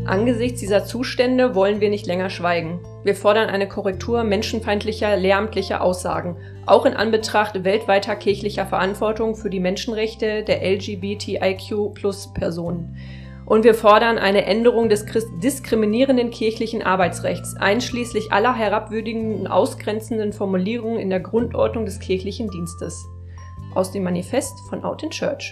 Angesichts dieser Zustände wollen wir nicht länger schweigen. Wir fordern eine Korrektur menschenfeindlicher, lehramtlicher Aussagen, auch in Anbetracht weltweiter kirchlicher Verantwortung für die Menschenrechte der LGBTIQ-Plus-Personen. Und wir fordern eine Änderung des diskriminierenden kirchlichen Arbeitsrechts, einschließlich aller herabwürdigenden und ausgrenzenden Formulierungen in der Grundordnung des kirchlichen Dienstes. Aus dem Manifest von Out in Church.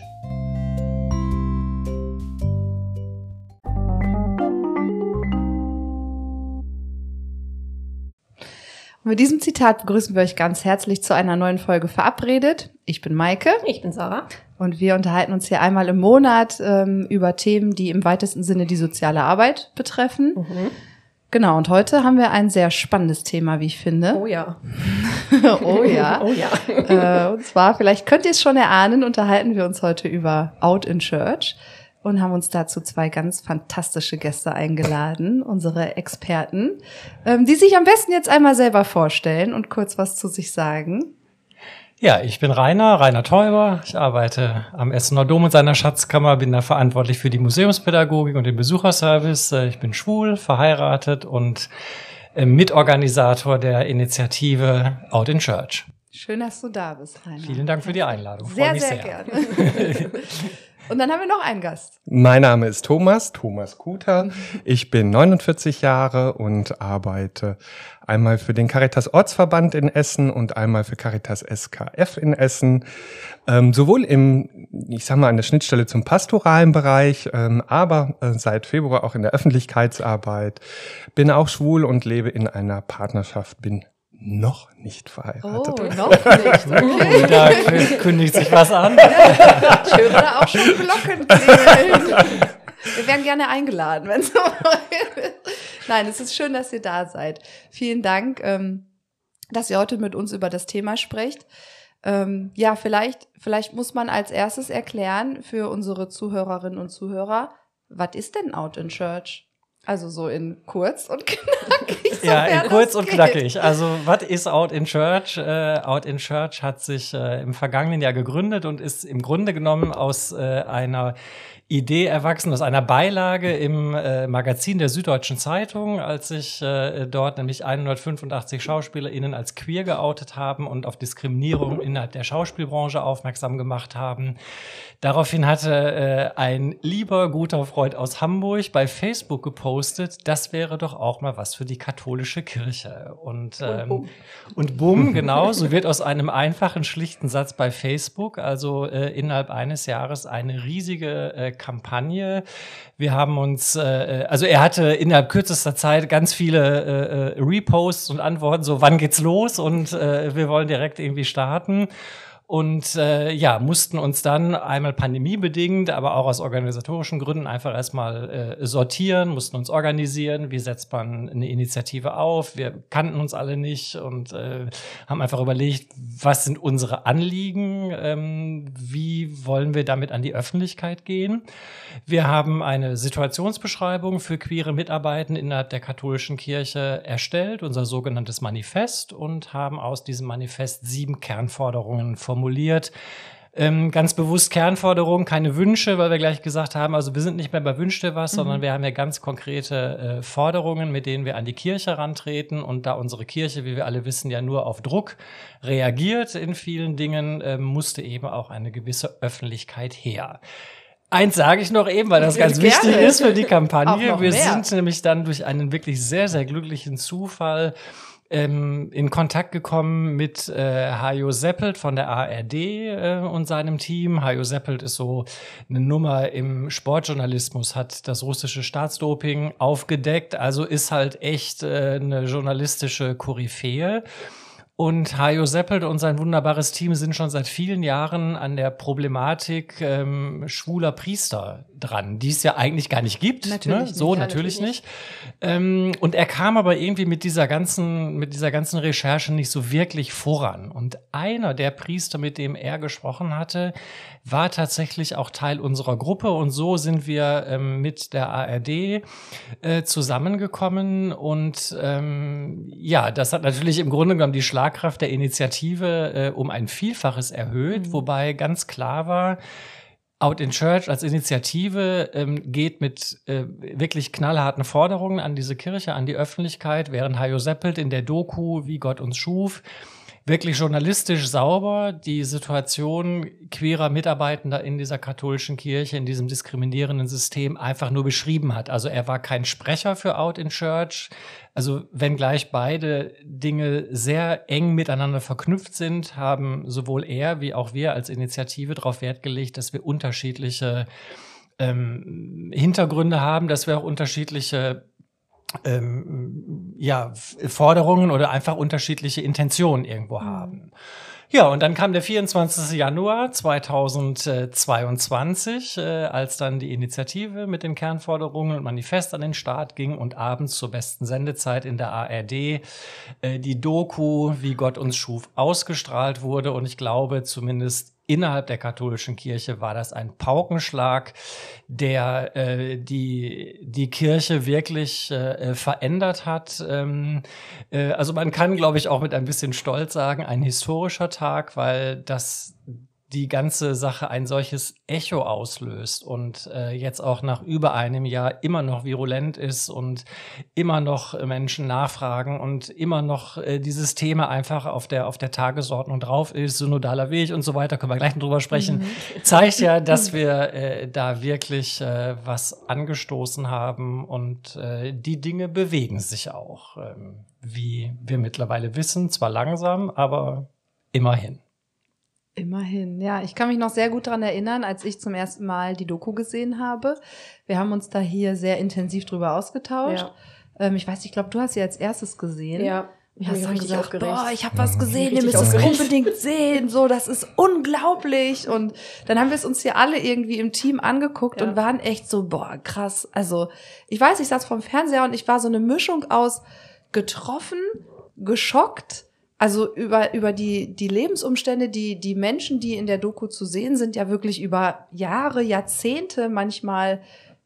Und mit diesem Zitat begrüßen wir euch ganz herzlich zu einer neuen Folge Verabredet. Ich bin Maike. Ich bin Sarah. Und wir unterhalten uns hier einmal im Monat über Themen, die im weitesten Sinne die soziale Arbeit betreffen. Mhm. Genau, und heute haben wir ein sehr spannendes Thema, wie ich finde. Oh ja. Oh ja. Oh ja. Und zwar, vielleicht könnt ihr es schon erahnen, unterhalten wir uns heute über Out in Church. Und haben uns dazu zwei ganz fantastische Gäste eingeladen, unsere Experten, die sich am besten jetzt einmal selber vorstellen und kurz was zu sich sagen. Ja, ich bin Rainer Teuber. Ich arbeite am Essener Dom und seiner Schatzkammer, bin da verantwortlich für die Museumspädagogik und den Besucherservice. Ich bin schwul, verheiratet und Mitorganisator der Initiative Out in Church. Schön, dass du da bist, Rainer. Vielen Dank für die Einladung. Freue mich sehr. Gerne. Und dann haben wir noch einen Gast. Mein Name ist Thomas Kuter. Ich bin 49 Jahre und arbeite einmal für den Caritas Ortsverband in Essen und einmal für Caritas SKF in Essen. Sowohl an der Schnittstelle zum pastoralen Bereich, aber seit Februar auch in der Öffentlichkeitsarbeit. Bin auch schwul und lebe in einer Partnerschaft, bin noch nicht verheiratet. Oh, noch nicht. Okay. Da kündigt sich was an. Schön, oder auch schon Glocken klingeln. Wir werden gerne eingeladen, wenn es so ist. Nein, es ist schön, dass ihr da seid. Vielen Dank, dass ihr heute mit uns über das Thema sprecht. Ja, vielleicht muss man als erstes erklären für unsere Zuhörerinnen und Zuhörer, was ist denn Out in Church? Also so in kurz und knackig. Ja, in kurz und knackig. Also was ist Out in Church? Out in Church hat sich im vergangenen Jahr gegründet und ist im Grunde genommen aus einer Idee erwachsen, aus einer Beilage im Magazin der Süddeutschen Zeitung, als sich dort nämlich 185 SchauspielerInnen als queer geoutet haben und auf Diskriminierung innerhalb der Schauspielbranche aufmerksam gemacht haben. Daraufhin hatte ein lieber, guter Freund aus Hamburg bei Facebook gepostet, das wäre doch auch mal was für die katholische Kirche. Und bumm, genau, so wird aus einem einfachen, schlichten Satz bei Facebook, also innerhalb eines Jahres, eine riesige Kampagne. Wir haben uns, er hatte innerhalb kürzester Zeit ganz viele Reposts und Antworten, so wann geht's los und wir wollen direkt irgendwie starten. Und mussten uns dann einmal pandemiebedingt, aber auch aus organisatorischen Gründen einfach erstmal sortieren, mussten uns organisieren, wie setzt man eine Initiative auf. Wir kannten uns alle nicht und haben einfach überlegt, was sind unsere Anliegen, wie wollen wir damit an die Öffentlichkeit gehen. Wir haben eine Situationsbeschreibung für queere Mitarbeitende innerhalb der katholischen Kirche erstellt, unser sogenanntes Manifest, und haben aus diesem Manifest 7 Kernforderungen formuliert. Ganz bewusst Kernforderungen, keine Wünsche, weil wir gleich gesagt haben, also wir sind nicht mehr bei Wünsch dir was, sondern wir haben ja ganz konkrete Forderungen, mit denen wir an die Kirche herantreten. Und da unsere Kirche, wie wir alle wissen, ja nur auf Druck reagiert in vielen Dingen, musste eben auch eine gewisse Öffentlichkeit her. Eins sage ich noch eben, weil das ganz wichtig ist für die Kampagne. Wir sind nämlich dann durch einen wirklich sehr, sehr glücklichen Zufall in Kontakt gekommen mit Hajo Seppelt von der ARD und seinem Team. Hajo Seppelt ist so eine Nummer im Sportjournalismus, hat das russische Staatsdoping aufgedeckt, also ist halt echt eine journalistische Koryphäe. Und Hajo Seppelt und sein wunderbares Team sind schon seit vielen Jahren an der Problematik schwuler Priester dran, die es ja eigentlich gar nicht gibt. Natürlich ne? So, natürlich nicht. Und er kam aber irgendwie mit dieser ganzen Recherche nicht so wirklich voran. Und einer der Priester, mit dem er gesprochen hatte, war tatsächlich auch Teil unserer Gruppe. Und so sind wir mit der ARD zusammengekommen. Und das hat natürlich im Grunde genommen die Schlagkraft der Initiative um ein Vielfaches erhöht, wobei ganz klar war, Out in Church als Initiative geht mit wirklich knallharten Forderungen an diese Kirche, an die Öffentlichkeit, während Hajo Seppelt in der Doku Wie Gott uns schuf wirklich journalistisch sauber die Situation queerer Mitarbeitender in dieser katholischen Kirche, in diesem diskriminierenden System einfach nur beschrieben hat. Also er war kein Sprecher für Out in Church. Also wenngleich beide Dinge sehr eng miteinander verknüpft sind, haben sowohl er wie auch wir als Initiative darauf Wert gelegt, dass wir unterschiedliche Hintergründe haben, dass wir auch unterschiedliche Forderungen oder einfach unterschiedliche Intentionen irgendwo haben. Ja, und dann kam der 24. Januar 2022, als dann die Initiative mit den Kernforderungen und Manifest an den Start ging und abends zur besten Sendezeit in der ARD die Doku Wie Gott uns schuf ausgestrahlt wurde. Und ich glaube, zumindest innerhalb der katholischen Kirche war das ein Paukenschlag, der die Kirche wirklich verändert hat. Also man kann, glaube ich, auch mit ein bisschen Stolz sagen, ein historischer Tag, weil das die ganze Sache ein solches Echo auslöst und jetzt auch nach über einem Jahr immer noch virulent ist und immer noch Menschen nachfragen und immer noch dieses Thema einfach auf der Tagesordnung drauf ist, synodaler Weg und so weiter, können wir gleich noch drüber sprechen, zeigt ja, dass wir da wirklich was angestoßen haben und die Dinge bewegen sich auch, wie wir mittlerweile wissen, zwar langsam, aber immerhin. Immerhin, ja. Ich kann mich noch sehr gut daran erinnern, als ich zum ersten Mal die Doku gesehen habe. Wir haben uns da hier sehr intensiv drüber ausgetauscht. Ja. Ich weiß, ich glaube, du hast sie als erstes gesehen. Ja. Ich habe dann gesagt, aufgeregt. boah, ich habe was gesehen, ihr müsst es unbedingt sehen, so, das ist unglaublich. Und dann haben wir es uns hier alle irgendwie im Team angeguckt und waren echt so, boah, krass. Also, ich weiß, ich saß vorm Fernseher und ich war so eine Mischung aus getroffen, geschockt. Also über die Lebensumstände, die Menschen, die in der Doku zu sehen sind, ja wirklich über Jahre, Jahrzehnte manchmal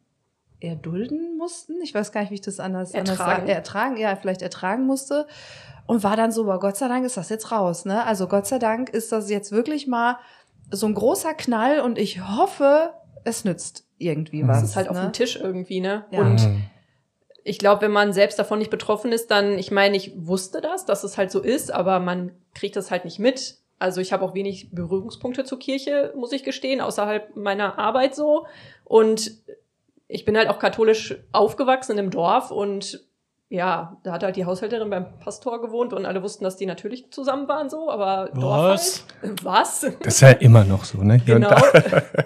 erdulden mussten. Ich weiß gar nicht, wie ich das anders sagen. Ertragen musste. Und war dann so, boah, Gott sei Dank ist das jetzt raus, ne? Also Gott sei Dank ist das jetzt wirklich mal so ein großer Knall und ich hoffe, es nützt irgendwie was. Es ist halt auf dem Tisch irgendwie, ne? Ja. Und ich glaube, wenn man selbst davon nicht betroffen ist, dann, ich meine, ich wusste das, dass es halt so ist, aber man kriegt das halt nicht mit. Also ich habe auch wenig Berührungspunkte zur Kirche, muss ich gestehen, außerhalb meiner Arbeit so. Und ich bin halt auch katholisch aufgewachsen im Dorf und ja, da hat halt die Haushälterin beim Pastor gewohnt und alle wussten, dass die natürlich zusammen waren so, aber Was? Dorf halt. Was? Das ist ja immer noch so, ne? Hier Genau. und da.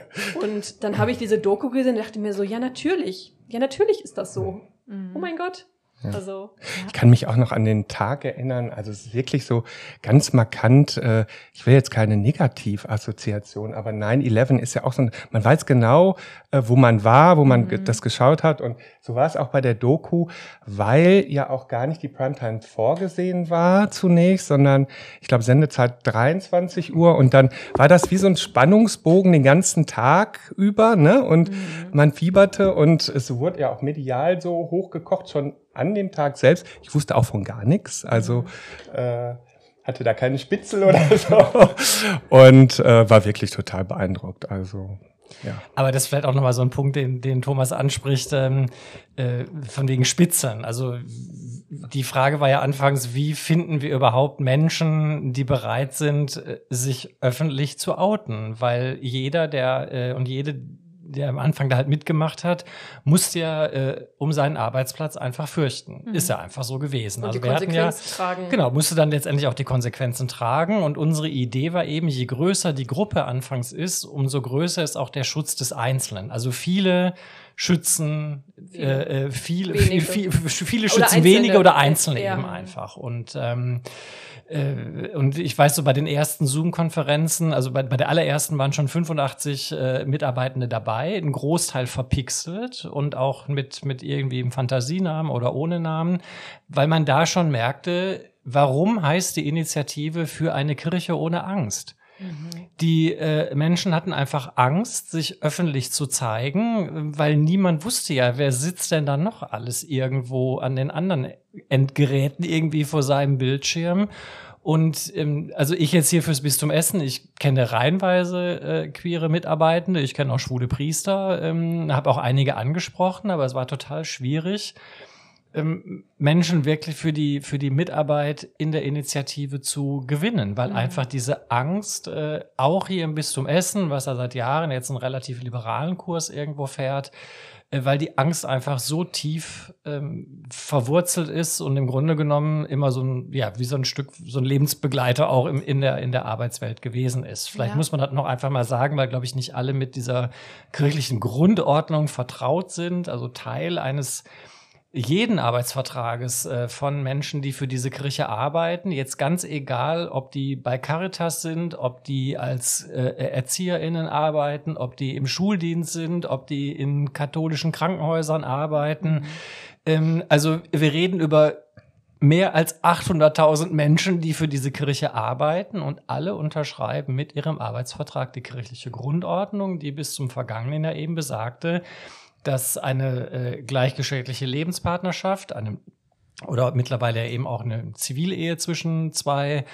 Und dann habe ich diese Doku gesehen und dachte mir so, ja, natürlich ist das so. Oh mein Gott. Ja. Also, Ich kann mich auch noch an den Tag erinnern, also es ist wirklich so ganz markant, ich will jetzt keine Negativassoziation, aber 9/11 ist ja auch so, man weiß genau, wo man war, wo man das geschaut hat und so war es auch bei der Doku, weil ja auch gar nicht die Primetime vorgesehen war zunächst, sondern ich glaube Sendezeit 23 Uhr und dann war das wie so ein Spannungsbogen den ganzen Tag über, ne? Und man fieberte und es wurde ja auch medial so hochgekocht, schon an dem Tag selbst. Ich wusste auch von gar nichts, also hatte da keine Spitzel oder so und war wirklich total beeindruckt. Also ja. Aber das ist vielleicht auch nochmal so ein Punkt, den Thomas anspricht, von wegen Spitzeln. Also die Frage war ja anfangs, wie finden wir überhaupt Menschen, die bereit sind, sich öffentlich zu outen? Weil jeder, der am Anfang da halt mitgemacht hat, musste ja um seinen Arbeitsplatz einfach fürchten. Ist ja einfach so gewesen. Und also die wir hatten Konsequenzen tragen. Genau, musste dann letztendlich auch die Konsequenzen tragen. Und unsere Idee war eben, je größer die Gruppe anfangs ist, umso größer ist auch der Schutz des Einzelnen. Also viele schützen viele schützen wenige oder Einzelne eben einfach. Und ich weiß so, bei den ersten Zoom-Konferenzen, also bei der allerersten waren schon 85 Mitarbeitende dabei, ein Großteil verpixelt und auch mit irgendwie einem Fantasienamen oder ohne Namen, weil man da schon merkte, warum heißt die Initiative für eine Kirche ohne Angst? Die Menschen hatten einfach Angst, sich öffentlich zu zeigen, weil niemand wusste ja, wer sitzt denn da noch alles irgendwo an den anderen Endgeräten irgendwie vor seinem Bildschirm. Und also ich jetzt hier fürs Bistum Essen, ich kenne reihenweise queere Mitarbeitende, ich kenne auch schwule Priester, habe auch einige angesprochen, aber es war total schwierig, Menschen wirklich für die Mitarbeit in der Initiative zu gewinnen, weil einfach diese Angst, auch hier im Bistum Essen, was er seit Jahren jetzt einen relativ liberalen Kurs irgendwo fährt, weil die Angst einfach so tief verwurzelt ist und im Grunde genommen immer so ein, ja, wie so ein Stück, so ein Lebensbegleiter auch in der Arbeitswelt gewesen ist. Vielleicht muss man das noch einfach mal sagen, weil, glaube ich, nicht alle mit dieser kirchlichen Grundordnung vertraut sind, also Teil eines jeden Arbeitsvertrages von Menschen, die für diese Kirche arbeiten, jetzt ganz egal, ob die bei Caritas sind, ob die als ErzieherInnen arbeiten, ob die im Schuldienst sind, ob die in katholischen Krankenhäusern arbeiten. Also wir reden über mehr als 800.000 Menschen, die für diese Kirche arbeiten und alle unterschreiben mit ihrem Arbeitsvertrag die kirchliche Grundordnung, die bis zum vergangenen Jahr eben besagte, dass eine gleichgeschlechtliche Lebenspartnerschaft, oder mittlerweile eben auch eine Zivilehe zwischen zwei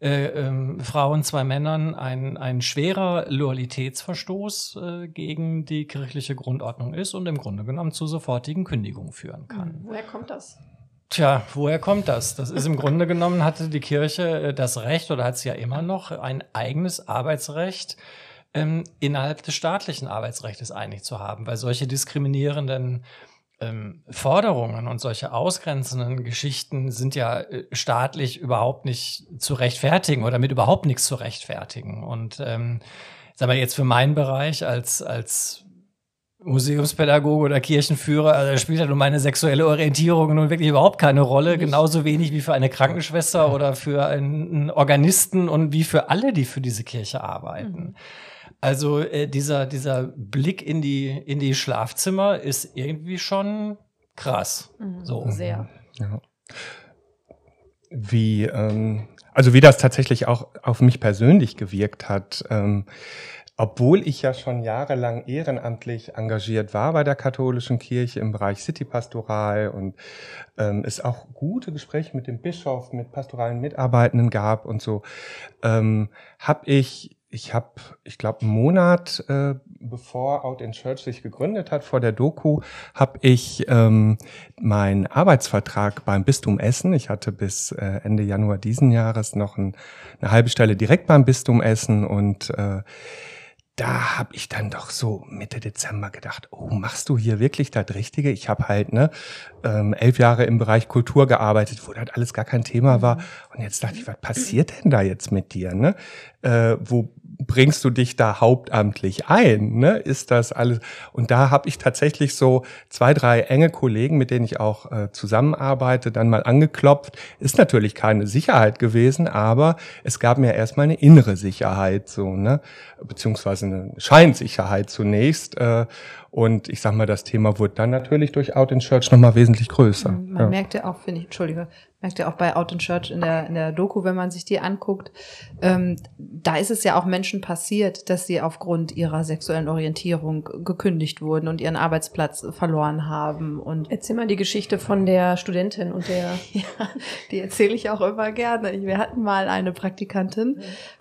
Frauen, zwei Männern, ein schwerer Loyalitätsverstoß gegen die kirchliche Grundordnung ist und im Grunde genommen zu sofortigen Kündigungen führen kann. Woher kommt das? Tja, woher kommt das? Das ist im Grunde genommen, hatte die Kirche das Recht, oder hat sie ja immer noch, ein eigenes Arbeitsrecht innerhalb des staatlichen Arbeitsrechts eigentlich zu haben, weil solche diskriminierenden Forderungen und solche ausgrenzenden Geschichten sind ja staatlich überhaupt nicht zu rechtfertigen oder mit überhaupt nichts zu rechtfertigen. Und sagen wir jetzt für meinen Bereich als Museumspädagoge oder Kirchenführer, also da spielt ja nun meine sexuelle Orientierung nun wirklich überhaupt keine Rolle, genauso wenig wie für eine Krankenschwester oder für einen Organisten und wie für alle, die für diese Kirche arbeiten. Also dieser Blick in die Schlafzimmer ist irgendwie schon krass. So. Sehr. Ja. Wie das tatsächlich auch auf mich persönlich gewirkt hat, obwohl ich ja schon jahrelang ehrenamtlich engagiert war bei der katholischen Kirche im Bereich Citypastoral und es auch gute Gespräche mit dem Bischof, mit pastoralen Mitarbeitenden gab und so, ich glaube, einen Monat bevor Out in Church sich gegründet hat, vor der Doku, habe ich meinen Arbeitsvertrag beim Bistum Essen, ich hatte bis Ende Januar diesen Jahres noch eine halbe Stelle direkt beim Bistum Essen und da habe ich dann doch so Mitte Dezember gedacht, oh, machst du hier wirklich das Richtige? Ich habe halt 11 Jahre im Bereich Kultur gearbeitet, wo das alles gar kein Thema war. Und jetzt dachte ich, was passiert denn da jetzt mit dir? Ne? Wo bringst du dich da hauptamtlich ein? Ne? Ist das alles? Und da habe ich tatsächlich so 2, 3 enge Kollegen, mit denen ich auch zusammenarbeite, dann mal angeklopft. Ist natürlich keine Sicherheit gewesen, aber es gab mir erstmal eine innere Sicherheit, so, ne? Beziehungsweise eine Scheinsicherheit zunächst. Und ich sag mal, das Thema wurde dann natürlich durch Out in Church nochmal wesentlich größer. Man merkt ja auch, merkt ja auch bei Out in Church in der Doku, wenn man sich die anguckt, da ist es ja auch Menschen passiert, dass sie aufgrund ihrer sexuellen Orientierung gekündigt wurden und ihren Arbeitsplatz verloren haben. Und erzähl mal die Geschichte von der Studentin und der... Ja, die erzähle ich auch immer gerne. Wir hatten mal eine Praktikantin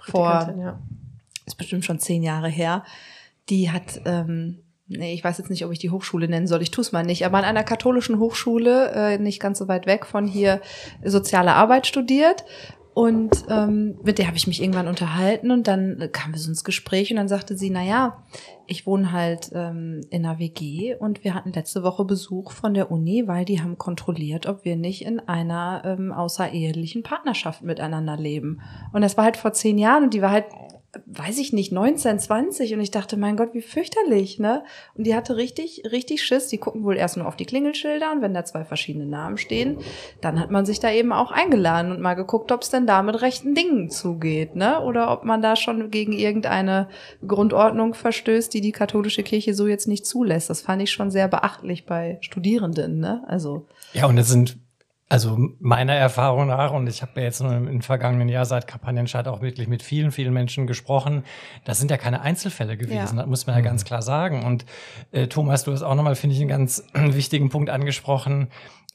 ist bestimmt schon 10 Jahre her, die hat... ich weiß jetzt nicht, ob ich die Hochschule nennen soll. Ich tue es mal nicht. Aber an einer katholischen Hochschule, nicht ganz so weit weg von hier, soziale Arbeit studiert. Und mit der habe ich mich irgendwann unterhalten und dann kamen wir so ins Gespräch und dann sagte sie, ich wohne halt in einer WG und wir hatten letzte Woche Besuch von der Uni, weil die haben kontrolliert, ob wir nicht in einer außerehelichen Partnerschaft miteinander leben. Und das war halt vor 10 Jahren und die war halt, weiß ich nicht, 19, 20 und ich dachte, mein Gott, wie fürchterlich, ne? Und die hatte richtig, richtig Schiss. Die gucken wohl erst nur auf die Klingelschilder und wenn da 2 verschiedene Namen stehen, dann hat man sich da eben auch eingeladen und mal geguckt, ob es denn da mit rechten Dingen zugeht, ne? Oder ob man da schon gegen irgendeine Grundordnung verstößt, die katholische Kirche so jetzt nicht zulässt. Das fand ich schon sehr beachtlich bei Studierenden, ne? Also. Ja, und das sind meiner Erfahrung nach, und ich habe ja jetzt nur im vergangenen Jahr seit Kampagnenstart auch wirklich mit vielen, vielen Menschen gesprochen, das sind ja keine Einzelfälle gewesen, das muss man ja ganz klar sagen. Und Thomas, du hast auch nochmal, finde ich, einen ganz wichtigen Punkt angesprochen.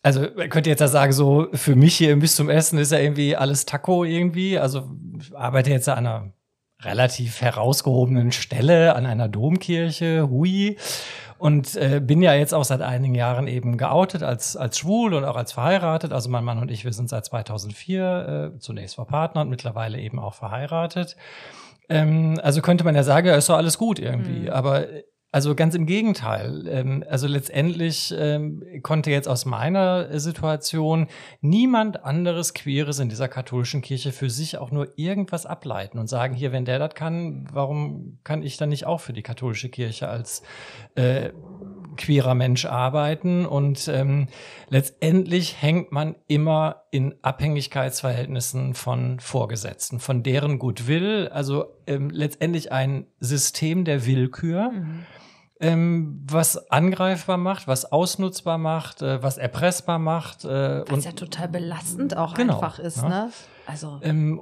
Also man könnte jetzt ja sagen, so für mich hier im Bistum Essen ist ja irgendwie alles Taco irgendwie. Also ich arbeite jetzt an einer relativ herausgehobenen Stelle, an einer Domkirche, hui. Und bin ja jetzt auch seit einigen Jahren eben geoutet als schwul und auch als verheiratet. Also mein Mann und ich, wir sind seit 2004 zunächst verpartnert und mittlerweile eben auch verheiratet. Also könnte man ja sagen, ja, ist doch alles gut irgendwie. Aber also ganz im Gegenteil. Also letztendlich konnte jetzt aus meiner Situation niemand anderes Queeres in dieser katholischen Kirche für sich auch nur irgendwas ableiten und sagen, hier, wenn der das kann, warum kann ich dann nicht auch für die katholische Kirche als queerer Mensch arbeiten? Und letztendlich hängt man immer in Abhängigkeitsverhältnissen von Vorgesetzten, von deren Goodwill, also letztendlich ein System der Willkür. Was angreifbar macht, was ausnutzbar macht, was erpressbar macht. Was ja total belastend auch einfach ist, ja. Ne? Also.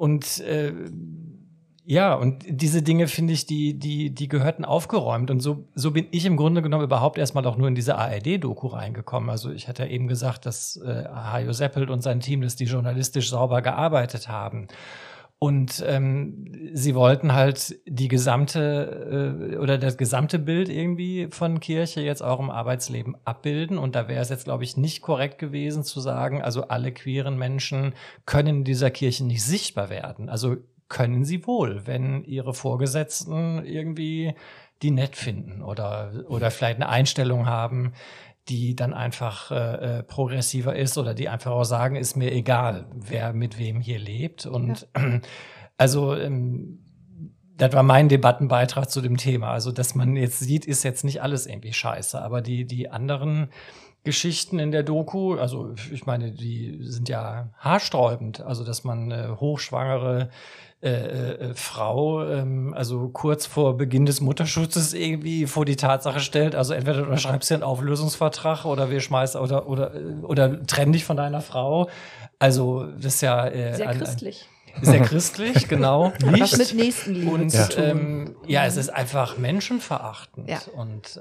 Ja, und diese Dinge, finde ich, die gehörten aufgeräumt. Und so bin ich im Grunde genommen überhaupt erstmal auch nur in diese ARD-Doku reingekommen. Also ich hatte ja eben gesagt, dass Hajo Seppelt und sein Team, dass die journalistisch sauber gearbeitet haben. Und sie wollten halt die gesamte oder das gesamte Bild irgendwie von Kirche jetzt auch im Arbeitsleben abbilden. Und da wäre es jetzt, glaube ich, nicht korrekt gewesen zu sagen, also alle queeren Menschen können in dieser Kirche nicht sichtbar werden. Also können sie wohl, wenn ihre Vorgesetzten irgendwie die nett finden oder vielleicht eine Einstellung haben, die dann einfach progressiver ist oder die einfach auch sagen, ist mir egal, wer mit wem hier lebt. Und also das war mein Debattenbeitrag zu dem Thema. Also, dass man jetzt sieht, ist jetzt nicht alles irgendwie scheiße, aber die anderen Geschichten in der Doku, also ich meine, die sind ja haarsträubend. Also, dass man hochschwangere Frau, also kurz vor Beginn des Mutterschutzes irgendwie vor die Tatsache stellt, also entweder du unterschreibst dir einen Auflösungsvertrag oder wir schmeißen oder trenn dich von deiner Frau. Also das ist ja sehr christlich. Sehr christlich, genau. Was mit Nächstenliebe und zu tun. ja, es ist einfach menschenverachtend. Ja. Und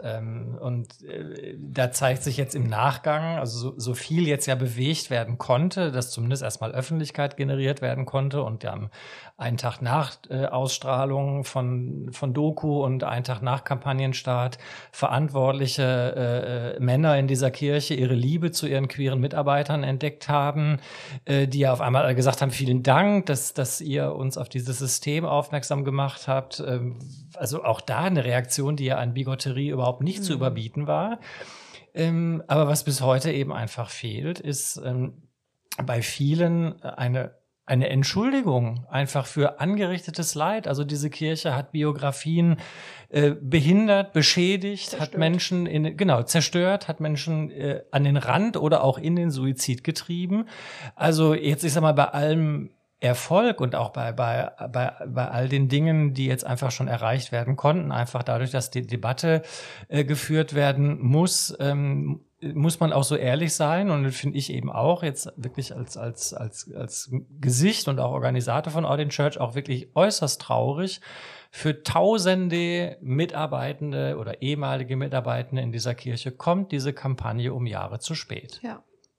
da zeigt sich jetzt im Nachgang, also so viel jetzt ja bewegt werden konnte, dass zumindest erstmal Öffentlichkeit generiert werden konnte. Und ja, einen Tag nach Ausstrahlung von Doku und einen Tag nach Kampagnenstart verantwortliche Männer in dieser Kirche ihre Liebe zu ihren queeren Mitarbeitern entdeckt haben, die ja auf einmal gesagt haben, vielen Dank, dass ihr uns auf dieses System aufmerksam gemacht habt. Also auch da eine Reaktion, die ja an Bigotterie überhaupt nicht zu überbieten war. Aber was bis heute eben einfach fehlt, ist bei vielen eine Entschuldigung einfach für angerichtetes Leid. Also diese Kirche hat Biografien behindert, beschädigt, zerstört. Hat Menschen zerstört, hat Menschen an den Rand oder auch in den Suizid getrieben. Also jetzt, ich sag mal, bei allem Erfolg und auch bei all den Dingen, die jetzt einfach schon erreicht werden konnten, einfach dadurch, dass die Debatte geführt werden muss man auch so ehrlich sein, und das finde ich eben auch jetzt wirklich als Gesicht und auch Organisator von Out in Church auch wirklich äußerst traurig für tausende Mitarbeitende oder ehemalige Mitarbeitende in dieser Kirche kommt diese Kampagne um Jahre zu spät. Ja.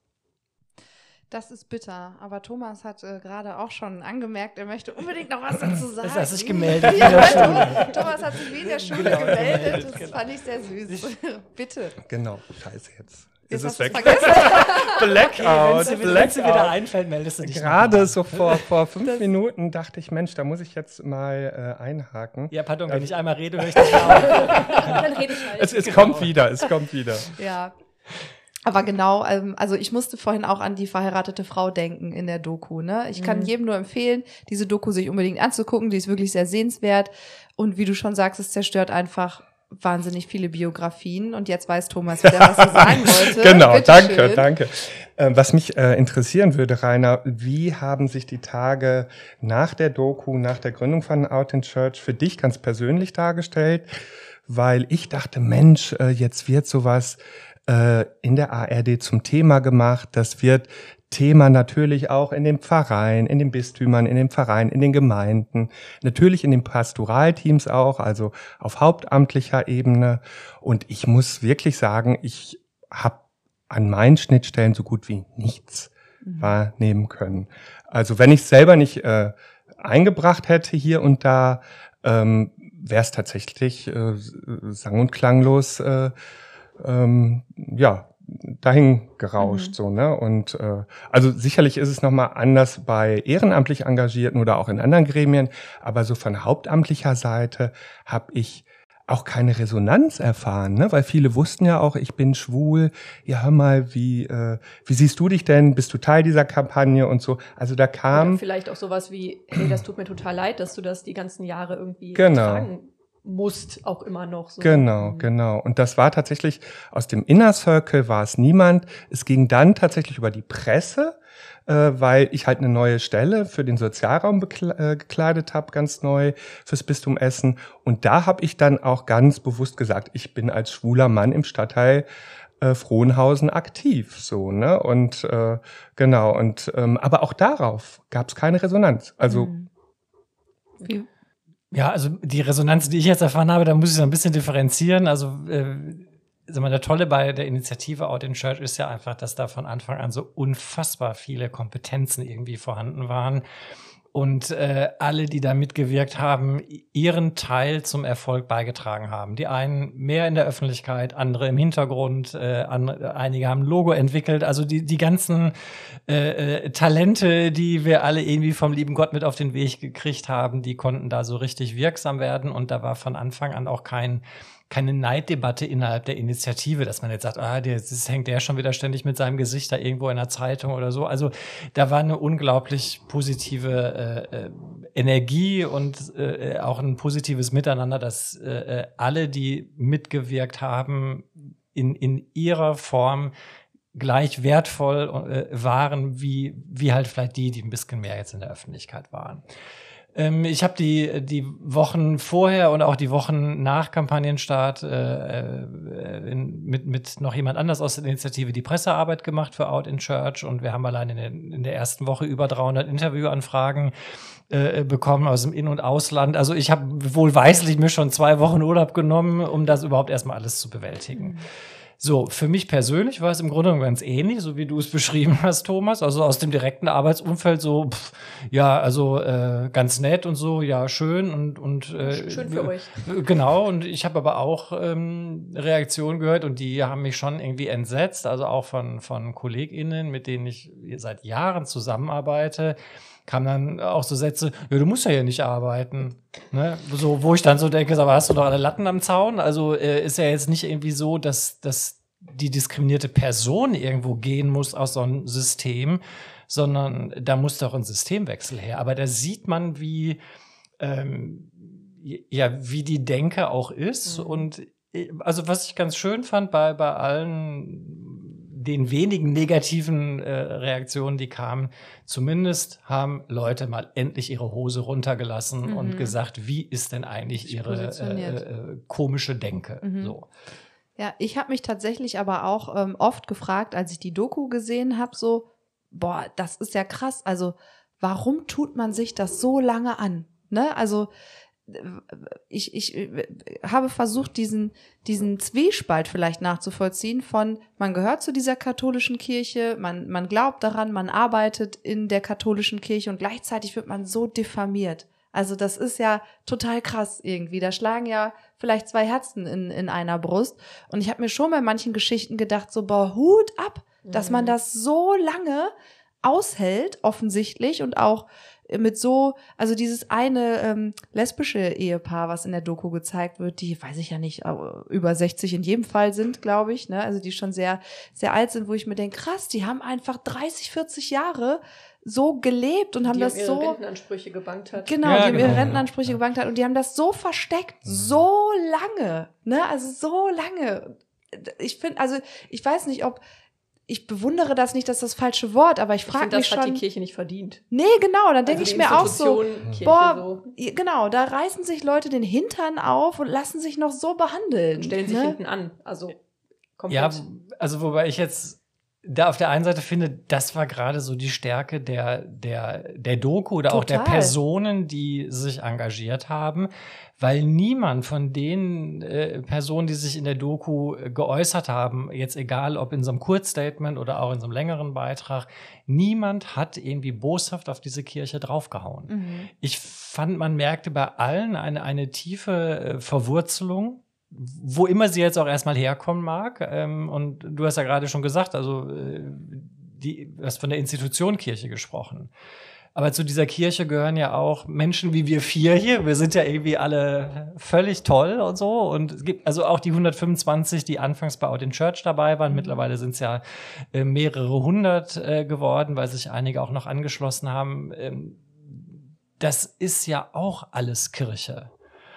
Das ist bitter, aber Thomas hat gerade auch schon angemerkt, er möchte unbedingt noch was dazu sagen. Das hat sich gemeldet. Thomas hat sich wie in der Schule gemeldet, das fand ich sehr süß. Bitte. Genau, scheiße jetzt. Jetzt ist es weg. Blackout. Wenn es dir wieder einfällt, meldest du dich. Gerade so vor 5 Minuten dachte ich, Mensch, da muss ich jetzt mal einhaken. Ja, pardon, wenn ich einmal rede, höre ich dich auf. Dann rede ich halt. Es kommt wieder. Ja. Aber genau, also ich musste vorhin auch an die verheiratete Frau denken in der Doku, ne? Ich kann jedem nur empfehlen, diese Doku sich unbedingt anzugucken, die ist wirklich sehr sehenswert und wie du schon sagst, es zerstört einfach wahnsinnig viele Biografien und jetzt weiß Thomas wieder, was er sagen wollte. Genau, Bitte danke. Was mich interessieren würde, Rainer, wie haben sich die Tage nach der Doku, nach der Gründung von Out in Church für dich ganz persönlich dargestellt? Weil ich dachte, Mensch, jetzt wird sowas in der ARD zum Thema gemacht. Das wird Thema natürlich auch in den Pfarreien, in den Bistümern, in den Vereinen, in den Gemeinden, natürlich in den Pastoralteams auch, also auf hauptamtlicher Ebene. Und ich muss wirklich sagen, ich habe an meinen Schnittstellen so gut wie nichts wahrnehmen können. Also wenn ich es selber nicht eingebracht hätte hier und da, wäre es tatsächlich sang- und klanglos dahin gerauscht, so, ne? Und also sicherlich ist es nochmal anders bei ehrenamtlich Engagierten oder auch in anderen Gremien, aber so von hauptamtlicher Seite habe ich auch keine Resonanz erfahren, ne? Weil viele wussten ja auch, ich bin schwul. Ja, hör mal, wie siehst du dich denn? Bist du Teil dieser Kampagne und so? Also da kam oder vielleicht auch sowas wie, hey, das tut mir total leid, dass du das die ganzen Jahre irgendwie Genau. tragen musst, auch immer noch so. Genau. Und das war tatsächlich aus dem Inner Circle war es niemand. Es ging dann tatsächlich über die Presse, weil ich halt eine neue Stelle für den Sozialraum gekleidet habe, ganz neu fürs Bistum Essen. Und da habe ich dann auch ganz bewusst gesagt, ich bin als schwuler Mann im Stadtteil Frohnhausen aktiv, so, ne? Und genau. Und aber auch darauf gab es keine Resonanz. Also Ja, also die Resonanz, die ich jetzt erfahren habe, da muss ich so ein bisschen differenzieren. Also, sag mal, der Tolle bei der Initiative Out in Church ist ja einfach, dass da von Anfang an so unfassbar viele Kompetenzen irgendwie vorhanden waren. Und alle, die da mitgewirkt haben, ihren Teil zum Erfolg beigetragen haben. Die einen mehr in der Öffentlichkeit, andere im Hintergrund, einige haben ein Logo entwickelt. Also die ganzen Talente, die wir alle irgendwie vom lieben Gott mit auf den Weg gekriegt haben, die konnten da so richtig wirksam werden. Und da war von Anfang an auch keine Neiddebatte innerhalb der Initiative, dass man jetzt sagt, das hängt der schon wieder ständig mit seinem Gesicht da irgendwo in der Zeitung oder so. Also da war eine unglaublich positive Energie und auch ein positives Miteinander, dass alle, die mitgewirkt haben, in ihrer Form gleich wertvoll waren, wie halt vielleicht die ein bisschen mehr jetzt in der Öffentlichkeit waren. Ich habe die Wochen vorher und auch die Wochen nach Kampagnenstart mit noch jemand anders aus der Initiative die Pressearbeit gemacht für Out in Church, und wir haben allein in der ersten Woche über 300 Interviewanfragen bekommen aus dem In- und Ausland. Also ich habe wohlweislich mir schon 2 Wochen Urlaub genommen, um das überhaupt erstmal alles zu bewältigen. So, für mich persönlich war es im Grunde ganz ähnlich, so wie du es beschrieben hast, Thomas. Also aus dem direkten Arbeitsumfeld so, ganz nett und so, ja, schön und schön für euch. Genau, und ich habe aber auch Reaktionen gehört, und die haben mich schon irgendwie entsetzt, also auch von KollegInnen, mit denen ich seit Jahren zusammenarbeite, kamen dann auch so Sätze, ja, du musst ja hier nicht arbeiten. Ne? So, wo ich dann so denke, aber hast du doch alle Latten am Zaun? Also ist ja jetzt nicht irgendwie so, dass die diskriminierte Person irgendwo gehen muss aus so einem System, sondern da muss doch ein Systemwechsel her. Aber da sieht man, wie die Denke auch ist. Und also was ich ganz schön fand bei allen den wenigen negativen Reaktionen, die kamen, zumindest haben Leute mal endlich ihre Hose runtergelassen und gesagt, wie ist denn eigentlich ihre komische Denke? So. Ja, ich habe mich tatsächlich aber auch oft gefragt, als ich die Doku gesehen habe, so, boah, das ist ja krass. Also warum tut man sich das so lange an? Ne? Also ich habe versucht, diesen Zwiespalt vielleicht nachzuvollziehen von, man gehört zu dieser katholischen Kirche, man glaubt daran, man arbeitet in der katholischen Kirche, und gleichzeitig wird man so diffamiert. Also das ist ja total krass irgendwie. Da schlagen ja vielleicht 2 Herzen in einer Brust. Und ich habe mir schon bei manchen Geschichten gedacht, so, boah, Hut ab, dass man das so lange aushält, offensichtlich, und auch mit so, also dieses eine lesbische Ehepaar, was in der Doku gezeigt wird, die, weiß ich ja nicht, über 60 in jedem Fall sind, glaube ich, ne, also die schon sehr, sehr alt sind, wo ich mir denke, krass, die haben einfach 30, 40 Jahre so gelebt und haben das so... Die ihre Rentenansprüche gebankt hat. Genau, ja, die haben ihre genau, Rentenansprüche gebankt hat, und die haben das so versteckt, so lange, ne, also so lange. Ich finde, also ich weiß nicht, ob... Ich bewundere das nicht, das ist das falsche Wort, aber ich frage mich schon... Das hat die Kirche nicht verdient. Nee, genau, dann denke ich mir auch so, Kirche boah, genau, da reißen sich Leute den Hintern auf und lassen sich noch so behandeln. Und stellen sich hinten an, also komplett. Ja, also wobei ich jetzt da auf der einen Seite finde, das war gerade so die Stärke der Doku oder auch der Personen, die sich engagiert haben, weil niemand von den Personen, die sich in der Doku geäußert haben, jetzt egal ob in so einem Kurzstatement oder auch in so einem längeren Beitrag, niemand hat irgendwie boshaft auf diese Kirche draufgehauen. Mhm. Ich fand, man merkte bei allen eine tiefe Verwurzelung, wo immer sie jetzt auch erstmal herkommen mag. Und du hast ja gerade schon gesagt, also du hast von der Institution Kirche gesprochen. Aber zu dieser Kirche gehören ja auch Menschen wie wir 4 hier. Wir sind ja irgendwie alle völlig toll und so. Und es gibt also auch die 125, die anfangs bei Out in Church dabei waren. Mittlerweile sind es ja mehrere hundert geworden, weil sich einige auch noch angeschlossen haben. Das ist ja auch alles Kirche.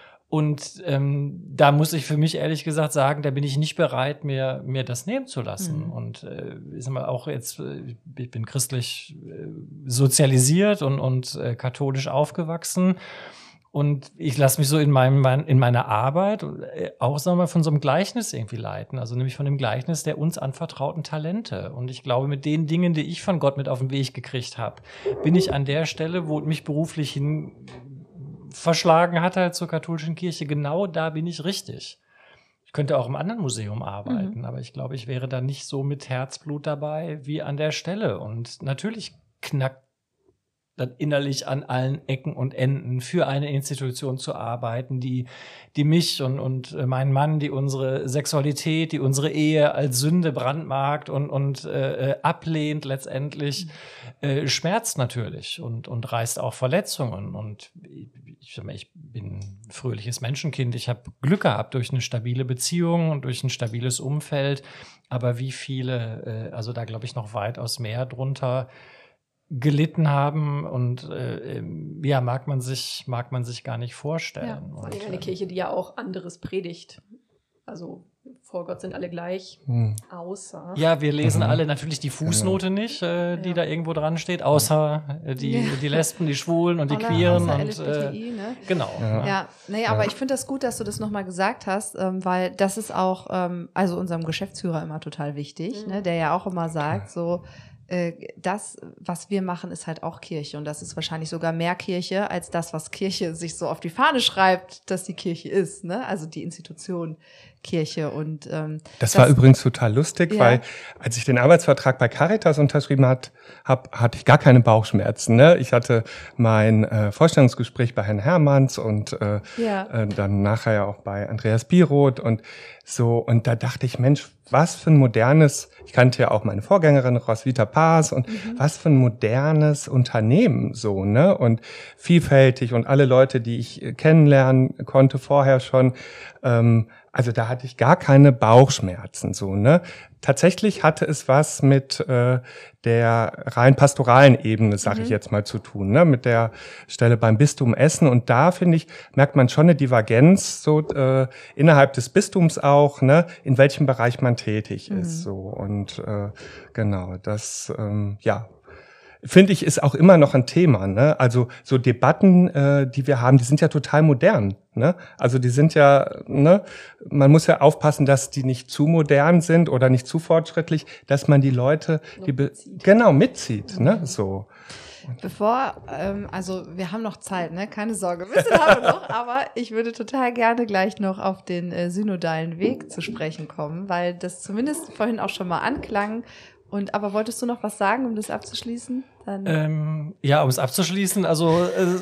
Und da muss ich für mich ehrlich gesagt sagen, da bin ich nicht bereit, mir das nehmen zu lassen. Mhm. Und ich sag mal, auch jetzt, ich bin christlich sozialisiert und katholisch aufgewachsen. Und ich lasse mich so in meiner Arbeit auch, sagen wir mal, von so einem Gleichnis irgendwie leiten. Also nämlich von dem Gleichnis der uns anvertrauten Talente. Und ich glaube, mit den Dingen, die ich von Gott mit auf den Weg gekriegt habe, bin ich an der Stelle, wo mich beruflich hin verschlagen hat halt zur katholischen Kirche, genau da bin ich richtig. Ich könnte auch im anderen Museum arbeiten, aber ich glaube, ich wäre da nicht so mit Herzblut dabei wie an der Stelle. Und natürlich knackt dann innerlich an allen Ecken und Enden für eine Institution zu arbeiten, die mich und meinen Mann, die unsere Sexualität, die unsere Ehe als Sünde brandmarkt und ablehnt letztendlich, schmerzt natürlich und reißt auch Verletzungen. Und ich bin ein fröhliches Menschenkind. Ich habe Glück gehabt durch eine stabile Beziehung und durch ein stabiles Umfeld. Aber wie viele, also da glaube ich noch weitaus mehr drunter gelitten haben und ja, mag man sich gar nicht vorstellen. Ja, vor allem eine Kirche, die ja auch anderes predigt. Also vor Gott sind alle gleich, außer... Ja, wir lesen alle natürlich die Fußnote nicht, die da irgendwo dran steht, außer die Lesben, die Schwulen und die Queeren. Und, LGBTI, ne? Genau. Ja, aber ich finde das gut, dass du das nochmal gesagt hast, weil das ist auch also unserem Geschäftsführer immer total wichtig, ne, der ja auch immer sagt, so das, was wir machen, ist halt auch Kirche und das ist wahrscheinlich sogar mehr Kirche als das, was Kirche sich so auf die Fahne schreibt, dass die Kirche ist, ne? Also die Institution Kirche und das war übrigens total lustig, weil als ich den Arbeitsvertrag bei Caritas unterschrieben hatte ich gar keine Bauchschmerzen, ne? Ich hatte mein Vorstellungsgespräch bei Herrn Hermanns und dann nachher ja auch bei Andreas Biroth und so, und da dachte ich, Mensch, was für ein modernes, ich kannte ja auch meine Vorgängerin Roswitha Paas und was für ein modernes Unternehmen so, ne? Und vielfältig und alle Leute, die ich kennenlernen konnte vorher schon, also da hatte ich gar keine Bauchschmerzen so, ne? Tatsächlich hatte es was mit der rein pastoralen Ebene, sage ich jetzt mal, zu tun, ne? Mit der Stelle beim Bistum Essen. Und da, finde ich, merkt man schon eine Divergenz so innerhalb des Bistums auch, ne? In welchem Bereich man tätig ist. So. Und genau, das, finde ich, ist auch immer noch ein Thema, ne? Also so Debatten, die wir haben, die sind ja total modern, ne? Also die sind ja, ne? Man muss ja aufpassen, dass die nicht zu modern sind oder nicht zu fortschrittlich, dass man die Leute mitzieht, ne? So. Bevor, also wir haben noch Zeit, ne? Keine Sorge, ein bisschen haben wir noch, aber ich würde total gerne gleich noch auf den synodalen Weg zu sprechen kommen, weil das zumindest vorhin auch schon mal anklang. Aber wolltest du noch was sagen, um das abzuschließen? Dann ja, um es abzuschließen, also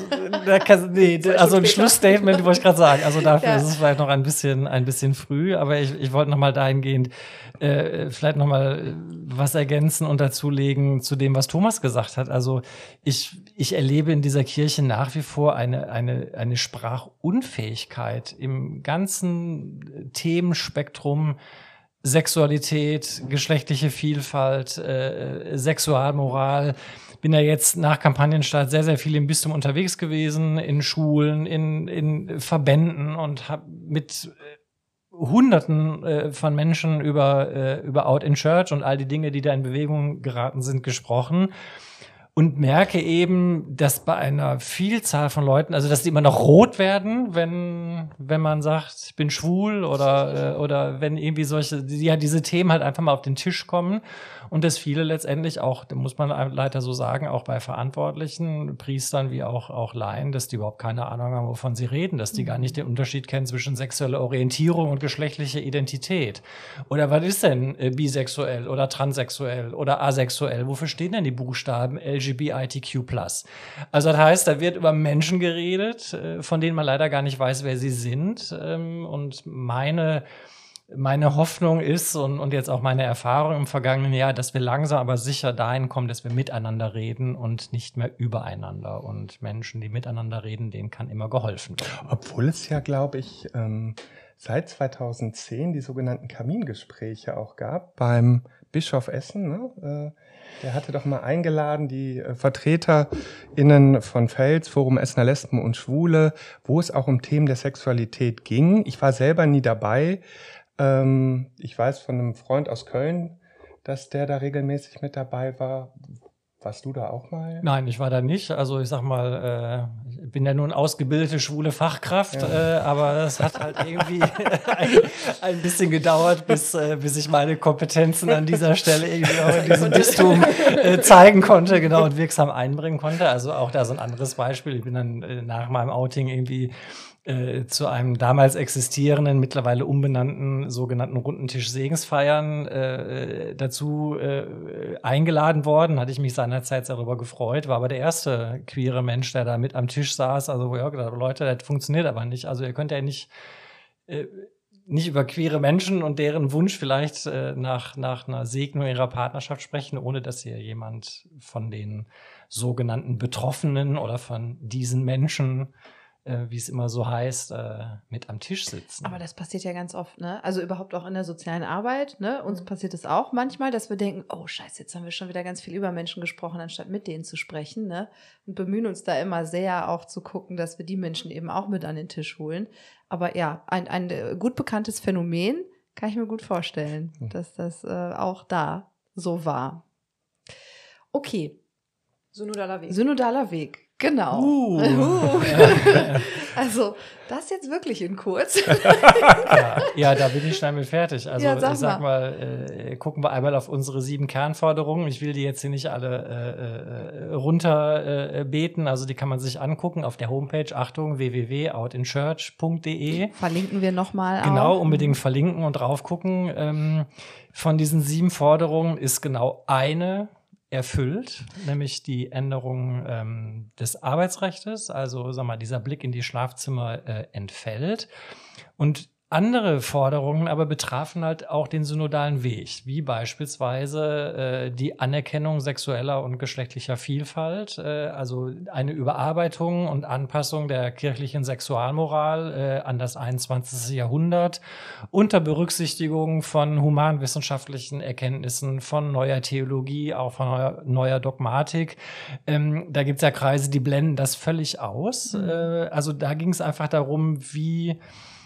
also ein Schlussstatement wollte ich gerade sagen. Also dafür ist es vielleicht noch ein bisschen früh, aber ich wollte noch mal dahingehend vielleicht noch mal was ergänzen und dazulegen zu dem, was Thomas gesagt hat. Also ich erlebe in dieser Kirche nach wie vor eine Sprachunfähigkeit im ganzen Themenspektrum. Sexualität, geschlechtliche Vielfalt, Sexualmoral. Bin ja jetzt nach Kampagnenstart sehr, sehr viel im Bistum unterwegs gewesen, in Schulen, in Verbänden und habe mit Hunderten von Menschen über Out in Church und all die Dinge, die da in Bewegung geraten sind, gesprochen. und merke eben, dass bei einer Vielzahl von Leuten, also dass die immer noch rot werden, wenn man sagt, ich bin schwul oder wenn irgendwie diese Themen halt einfach mal auf den Tisch kommen und dass viele letztendlich auch, da muss man leider so sagen, auch bei Verantwortlichen, Priestern wie auch Laien, dass die überhaupt keine Ahnung haben, wovon sie reden, dass die gar nicht den Unterschied kennen zwischen sexueller Orientierung und geschlechtlicher Identität. Oder was ist denn bisexuell oder transsexuell oder asexuell? Wofür stehen denn die Buchstaben LGBTQ+? Also das heißt, da wird über Menschen geredet, von denen man leider gar nicht weiß, wer sie sind. Und meine Hoffnung ist und jetzt auch meine Erfahrung im vergangenen Jahr, dass wir langsam aber sicher dahin kommen, dass wir miteinander reden und nicht mehr übereinander. Und Menschen, die miteinander reden, denen kann immer geholfen werden. Obwohl es ja, glaube ich, seit 2010 die sogenannten Kamingespräche auch gab beim Bischof Essen, ne? Der hatte doch mal eingeladen, die VertreterInnen von Fels, Forum Essener Lesben und Schwule, wo es auch um Themen der Sexualität ging. Ich war selber nie dabei. Ich weiß von einem Freund aus Köln, dass der da regelmäßig mit dabei war. Warst du da auch mal? Nein, ich war da nicht. Also ich sag mal, ich bin ja nun ausgebildete schwule Fachkraft, aber es hat halt irgendwie ein bisschen gedauert, bis ich meine Kompetenzen an dieser Stelle irgendwie auch in diesem Bistum zeigen konnte, genau, und wirksam einbringen konnte. Also auch da so ein anderes Beispiel. Ich bin dann nach meinem Outing irgendwie zu einem damals existierenden, mittlerweile umbenannten sogenannten Rundentisch Segensfeiern dazu eingeladen worden. Hatte ich mich seinerzeit darüber gefreut, war aber der erste queere Mensch, der da mit am Tisch saß. Also wo ich auch gedacht habe, Leute, das funktioniert aber nicht. Also ihr könnt ja nicht über queere Menschen und deren Wunsch vielleicht nach einer Segnung ihrer Partnerschaft sprechen, ohne dass hier jemand von den sogenannten Betroffenen oder von diesen Menschen, wie es immer so heißt, mit am Tisch sitzen. Aber das passiert ja ganz oft, ne? Also überhaupt auch in der sozialen Arbeit, ne? Uns passiert es auch manchmal, dass wir denken, oh Scheiße, jetzt haben wir schon wieder ganz viel über Menschen gesprochen, anstatt mit denen zu sprechen, ne? Und bemühen uns da immer sehr auch zu gucken, dass wir die Menschen eben auch mit an den Tisch holen. Aber ja, ein gut bekanntes Phänomen, kann ich mir gut vorstellen, dass das auch da so war. Okay. Synodaler Weg. Synodaler Weg. Genau. Also, das jetzt wirklich in kurz. Ja, da bin ich schnell mit fertig. Also, ja, ich sag mal, gucken wir einmal auf unsere 7 Kernforderungen. Ich will die jetzt hier nicht alle runterbeten. Also, die kann man sich angucken auf der Homepage. Achtung, www.outinchurch.de. Verlinken wir nochmal. Genau, unbedingt verlinken und drauf gucken. Von diesen 7 Forderungen ist genau eine erfüllt, nämlich die Änderung des Arbeitsrechts, also sag mal, dieser Blick in die Schlafzimmer entfällt. Und andere Forderungen aber betrafen halt auch den synodalen Weg, wie beispielsweise die Anerkennung sexueller und geschlechtlicher Vielfalt, also eine Überarbeitung und Anpassung der kirchlichen Sexualmoral an das 21. Jahrhundert unter Berücksichtigung von humanwissenschaftlichen Erkenntnissen, von neuer Theologie, auch von neuer Dogmatik. Da gibt's ja Kreise, die blenden das völlig aus. Also da ging es einfach darum, wie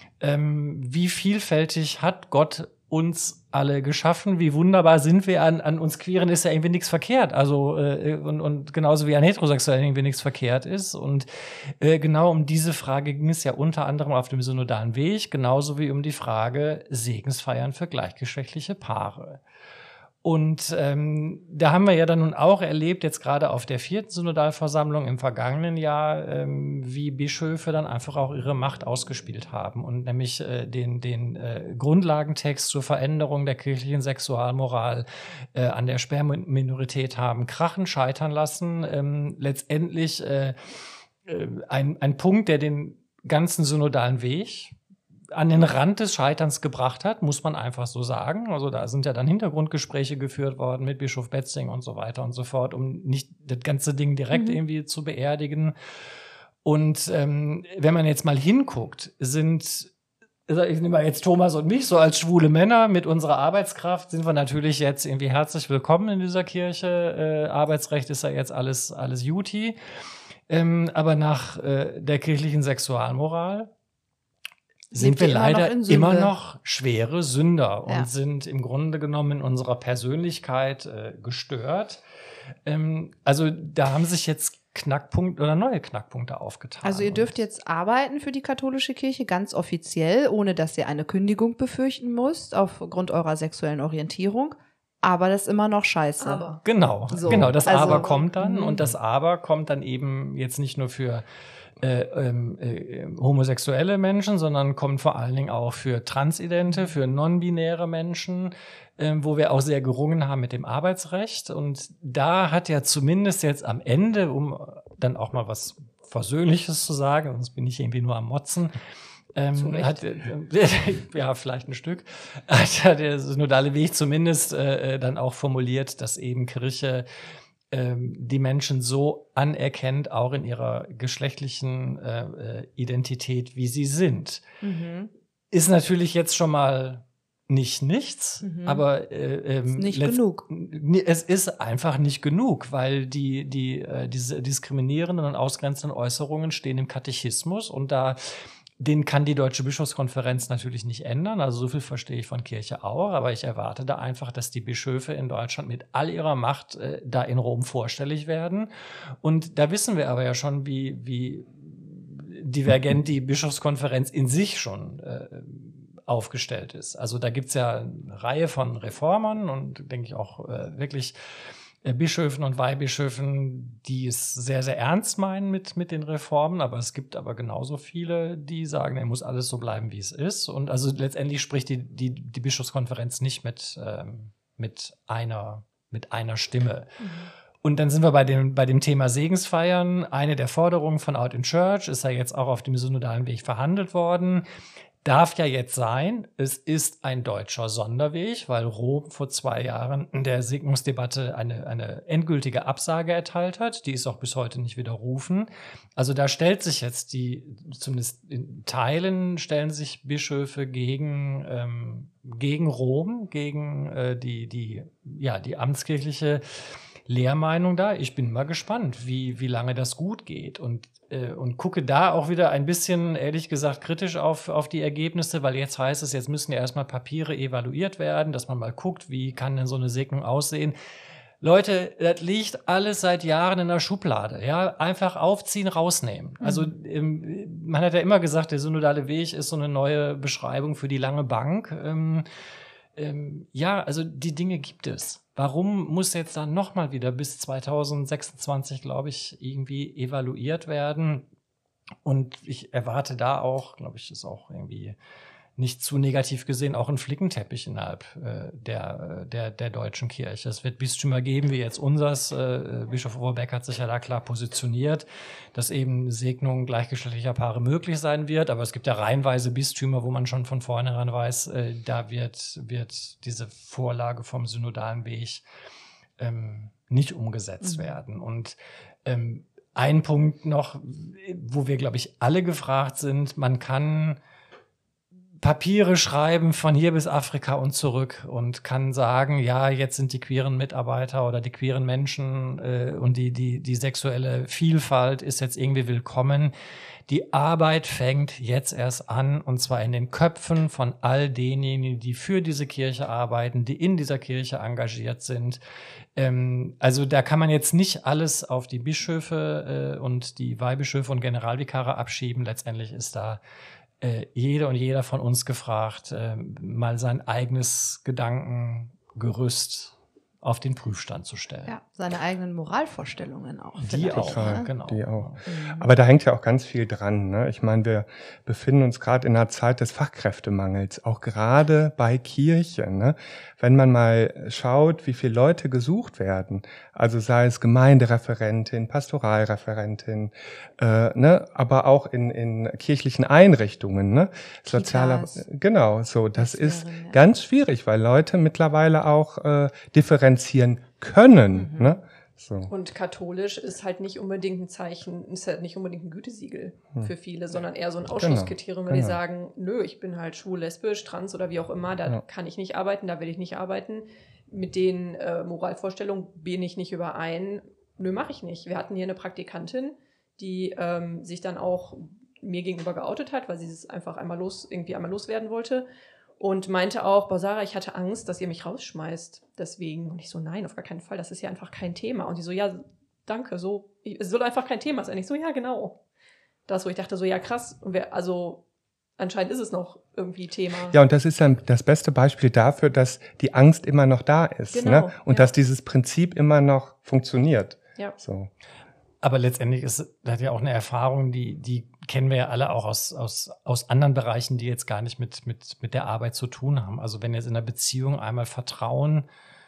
vielfältig hat Gott uns alle geschaffen, wie wunderbar sind wir, an uns Queeren ist ja irgendwie nichts verkehrt, also und genauso wie an Heterosexuellen irgendwie nichts verkehrt ist, und genau um diese Frage ging es ja unter anderem auf dem synodalen Weg, genauso wie um die Frage Segensfeiern für gleichgeschlechtliche Paare. Und da haben wir ja dann nun auch erlebt, jetzt gerade auf der 4. Synodalversammlung im vergangenen Jahr, wie Bischöfe dann einfach auch ihre Macht ausgespielt haben und nämlich den Grundlagentext zur Veränderung der kirchlichen Sexualmoral an der Sperrminorität haben krachen, scheitern lassen. Letztendlich ein Punkt, der den ganzen synodalen Weg an den Rand des Scheiterns gebracht hat, muss man einfach so sagen. Also da sind ja dann Hintergrundgespräche geführt worden mit Bischof Betzing und so weiter und so fort, um nicht das ganze Ding direkt irgendwie zu beerdigen. Und wenn man jetzt mal hinguckt, ich nehme mal jetzt Thomas und mich, so als schwule Männer mit unserer Arbeitskraft, sind wir natürlich jetzt irgendwie herzlich willkommen in dieser Kirche. Arbeitsrecht ist ja jetzt alles Juti. Aber nach der kirchlichen Sexualmoral sind wir leider immer noch schwere Sünder und sind im Grunde genommen in unserer Persönlichkeit gestört. Also da haben sich jetzt neue Knackpunkte aufgetan. Also ihr dürft jetzt arbeiten für die katholische Kirche ganz offiziell, ohne dass ihr eine Kündigung befürchten müsst aufgrund eurer sexuellen Orientierung. Aber das ist immer noch scheiße. Aber. Genau, das Aber kommt dann. Und das Aber kommt dann eben jetzt nicht nur für homosexuelle Menschen, sondern kommt vor allen Dingen auch für Transidente, für non-binäre Menschen, wo wir auch sehr gerungen haben mit dem Arbeitsrecht. Und da hat ja zumindest jetzt am Ende, um dann auch mal was Versöhnliches zu sagen, sonst bin ich irgendwie nur am Motzen, ja, vielleicht ein Stück, hat der synodale Weg zumindest dann auch formuliert, dass eben Kirche die Menschen so anerkennt, auch in ihrer geschlechtlichen Identität, wie sie sind. Ist natürlich jetzt schon mal nichts, aber nicht genug. Es ist einfach nicht genug, weil diese diskriminierenden und ausgrenzenden Äußerungen stehen im Katechismus und den kann die Deutsche Bischofskonferenz natürlich nicht ändern. Also so viel verstehe ich von Kirche auch. Aber ich erwarte da einfach, dass die Bischöfe in Deutschland mit all ihrer Macht da in Rom vorstellig werden. Und da wissen wir aber ja schon, wie divergent die Bischofskonferenz in sich schon aufgestellt ist. Also da gibt's ja eine Reihe von Reformern und denke ich auch wirklich Bischöfen und Weihbischöfen, die es sehr, sehr ernst meinen mit den Reformen, aber es gibt aber genauso viele, die sagen, er muss alles so bleiben, wie es ist. Und also letztendlich spricht die Bischofskonferenz nicht mit einer Stimme. Und dann sind wir bei dem Thema Segensfeiern. Eine der Forderungen von Out in Church ist ja jetzt auch auf dem synodalen Weg verhandelt worden. Darf ja jetzt sein, es ist ein deutscher Sonderweg, weil Rom vor 2 Jahren in der Segnungsdebatte eine endgültige Absage erteilt hat. Die ist auch bis heute nicht widerrufen. Also da stellt sich jetzt zumindest in Teilen stellen sich Bischöfe gegen Rom, gegen die amtskirchliche Lehrmeinung da. Ich bin mal gespannt, wie lange das gut geht und gucke da auch wieder ein bisschen, ehrlich gesagt, kritisch auf die Ergebnisse, weil jetzt heißt es, jetzt müssen ja erstmal Papiere evaluiert werden, dass man mal guckt, wie kann denn so eine Segnung aussehen. Leute, das liegt alles seit Jahren in der Schublade. Ja, einfach aufziehen, rausnehmen. Also man hat ja immer gesagt, der synodale Weg ist so eine neue Beschreibung für die lange Bank. Ja, also die Dinge gibt es. Warum muss jetzt dann nochmal wieder bis 2026, glaube ich, irgendwie evaluiert werden? Und ich erwarte da auch, glaube ich, ist auch irgendwie nicht zu negativ gesehen, auch ein Flickenteppich innerhalb der deutschen Kirche. Es wird Bistümer geben, wie jetzt unseres. Bischof Overbeck hat sich ja da klar positioniert, dass eben Segnung gleichgeschlechtlicher Paare möglich sein wird. Aber es gibt ja reihenweise Bistümer, wo man schon von vornherein weiß, da wird diese Vorlage vom synodalen Weg nicht umgesetzt werden. Und ein Punkt noch, wo wir, glaube ich, alle gefragt sind, man kann Papiere schreiben von hier bis Afrika und zurück und kann sagen, ja, jetzt sind die queeren Mitarbeiter oder die queeren Menschen und die sexuelle Vielfalt ist jetzt irgendwie willkommen. Die Arbeit fängt jetzt erst an, und zwar in den Köpfen von all denjenigen, die für diese Kirche arbeiten, die in dieser Kirche engagiert sind. Also da kann man jetzt nicht alles auf die Bischöfe und die Weihbischöfe und Generalvikare abschieben. Letztendlich ist da jede und jeder von uns gefragt, mal sein eigenes Gedankengerüst auf den Prüfstand zu stellen. Ja, seine eigenen Moralvorstellungen auch. Die auch, ne? genau. Die auch. Aber da hängt ja auch ganz viel dran. Ne? Ich meine, wir befinden uns gerade in einer Zeit des Fachkräftemangels, auch gerade bei Kirche. Ne? Wenn man mal schaut, wie viele Leute gesucht werden, also sei es Gemeindereferentin, Pastoralreferentin, ne? aber auch in kirchlichen Einrichtungen, ne? Sozialer, genau, so. Das ist ganz schwierig, weil Leute mittlerweile auch differenzieren können. Ne? So. Und katholisch ist halt nicht unbedingt ein Zeichen, ist halt nicht unbedingt ein Gütesiegel für viele, sondern eher so ein Ausschlusskriterium, wenn die sagen, nö, ich bin halt schwul, lesbisch, trans oder wie auch immer, da kann ich nicht arbeiten, da will ich nicht arbeiten. Mit den Moralvorstellungen bin ich nicht überein. Nö, mache ich nicht. Wir hatten hier eine Praktikantin, die sich dann auch mir gegenüber geoutet hat, weil sie es einfach einmal loswerden wollte. Und meinte auch, boah, Sarah, ich hatte Angst, dass ihr mich rausschmeißt. Deswegen. Und ich so, nein, auf gar keinen Fall. Das ist ja einfach kein Thema. Und die so, ja, danke. Es soll einfach kein Thema sein. Ich so, ja, genau. Das, wo ich dachte, so, ja, krass. Und anscheinend ist es noch irgendwie Thema. Ja, und das ist dann das beste Beispiel dafür, dass die Angst immer noch da ist. Genau, ne? Und dass dieses Prinzip immer noch funktioniert. Ja. So. Aber letztendlich das hat ja auch eine Erfahrung, die kennen wir ja alle auch aus anderen Bereichen, die jetzt gar nicht mit der Arbeit zu tun haben. Also wenn jetzt in einer Beziehung einmal Vertrauen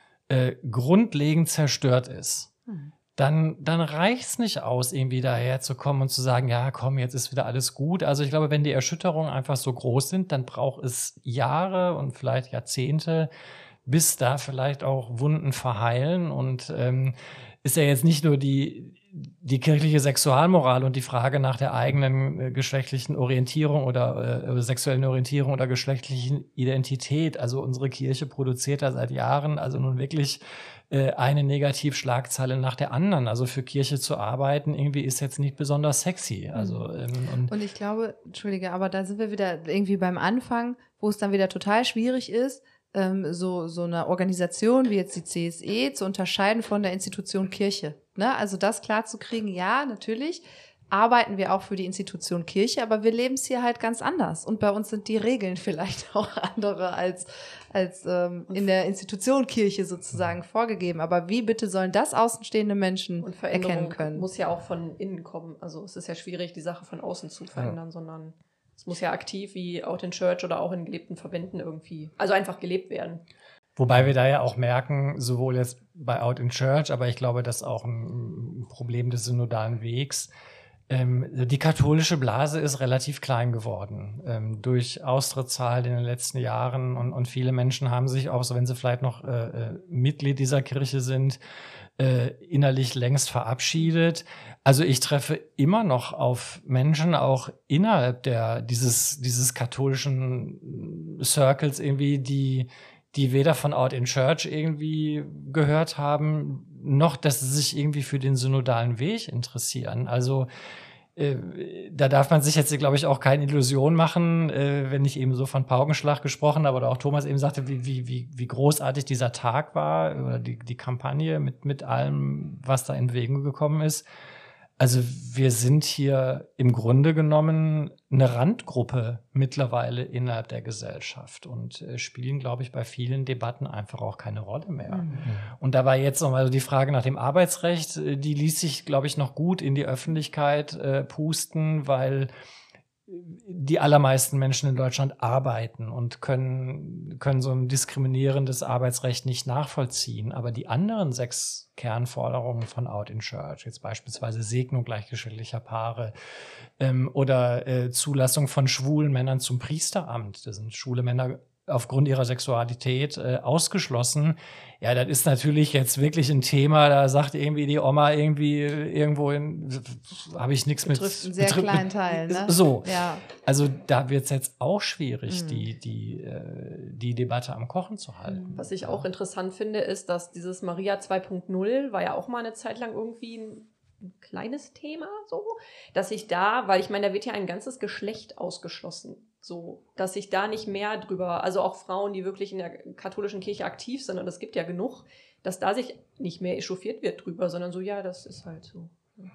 grundlegend zerstört ist, dann reicht es nicht aus, irgendwie daherzukommen und zu sagen, ja, komm, jetzt ist wieder alles gut. Also ich glaube, wenn die Erschütterungen einfach so groß sind, dann braucht es Jahre und vielleicht Jahrzehnte, bis da vielleicht auch Wunden verheilen. Und ist ja jetzt nicht nur die kirchliche Sexualmoral und die Frage nach der eigenen geschlechtlichen Orientierung oder sexuellen Orientierung oder geschlechtlichen Identität. Also unsere Kirche produziert da seit Jahren also nun wirklich eine Negativschlagzeile nach der anderen. Also für Kirche zu arbeiten irgendwie ist jetzt nicht besonders sexy. Also und ich glaube, Entschuldige, aber da sind wir wieder irgendwie beim Anfang, wo es dann wieder total schwierig ist, so eine Organisation wie jetzt die CSE zu unterscheiden von der Institution Kirche. Ne? Also das klar zu kriegen, ja, natürlich arbeiten wir auch für die Institution Kirche, aber wir leben es hier halt ganz anders. Und bei uns sind die Regeln vielleicht auch andere als in der Institution Kirche sozusagen vorgegeben. Aber wie bitte sollen das außenstehende Menschen Und erkennen können? Muss ja auch von innen kommen. Also es ist ja schwierig, die Sache von außen zu verändern, sondern es muss ja aktiv wie Out in Church oder auch in gelebten Verbänden irgendwie, also einfach gelebt werden. Wobei wir da ja auch merken, sowohl jetzt bei Out in Church, aber ich glaube, das ist auch ein Problem des synodalen Wegs. Die katholische Blase ist relativ klein geworden durch Austrittszahlen in den letzten Jahren und viele Menschen haben sich auch, so wenn sie vielleicht noch Mitglied dieser Kirche sind, innerlich längst verabschiedet. Also ich treffe immer noch auf Menschen auch innerhalb dieses katholischen Circles irgendwie, die weder von Out in Church irgendwie gehört haben, noch, dass sie sich irgendwie für den synodalen Weg interessieren. Also da darf man sich jetzt, glaube ich, auch keine Illusion machen, wenn ich eben so von Paukenschlag gesprochen habe oder auch Thomas eben sagte, wie großartig dieser Tag war oder die Kampagne mit allem, was da in Bewegung gekommen ist. Also wir sind hier im Grunde genommen eine Randgruppe mittlerweile innerhalb der Gesellschaft und spielen, glaube ich, bei vielen Debatten einfach auch keine Rolle mehr. Mhm. Und da war jetzt nochmal die Frage nach dem Arbeitsrecht, die ließ sich, glaube ich, noch gut in die Öffentlichkeit pusten, weil die allermeisten Menschen in Deutschland arbeiten und können so ein diskriminierendes Arbeitsrecht nicht nachvollziehen. Aber die anderen 6 Kernforderungen von Out in Church, jetzt beispielsweise Segnung gleichgeschlechtlicher Paare oder Zulassung von schwulen Männern zum Priesteramt, da sind schwule Männer aufgrund ihrer Sexualität ausgeschlossen. Ja, das ist natürlich jetzt wirklich ein Thema, da sagt irgendwie die Oma irgendwie habe ich nichts mit. Betrifft einen sehr kleinen Teil, ne? So. Ja. Also da wird es jetzt auch schwierig, die Debatte am Kochen zu halten. Was ich auch interessant finde, ist, dass dieses Maria 2.0 war ja auch mal eine Zeit lang irgendwie ein kleines Thema, so, dass ich da, weil ich meine, da wird ja ein ganzes Geschlecht ausgeschlossen. So, dass ich da nicht mehr drüber, also auch Frauen, die wirklich in der katholischen Kirche aktiv sind, und es gibt ja genug, dass da sich nicht mehr echauffiert wird drüber, sondern so, ja, das ist halt so.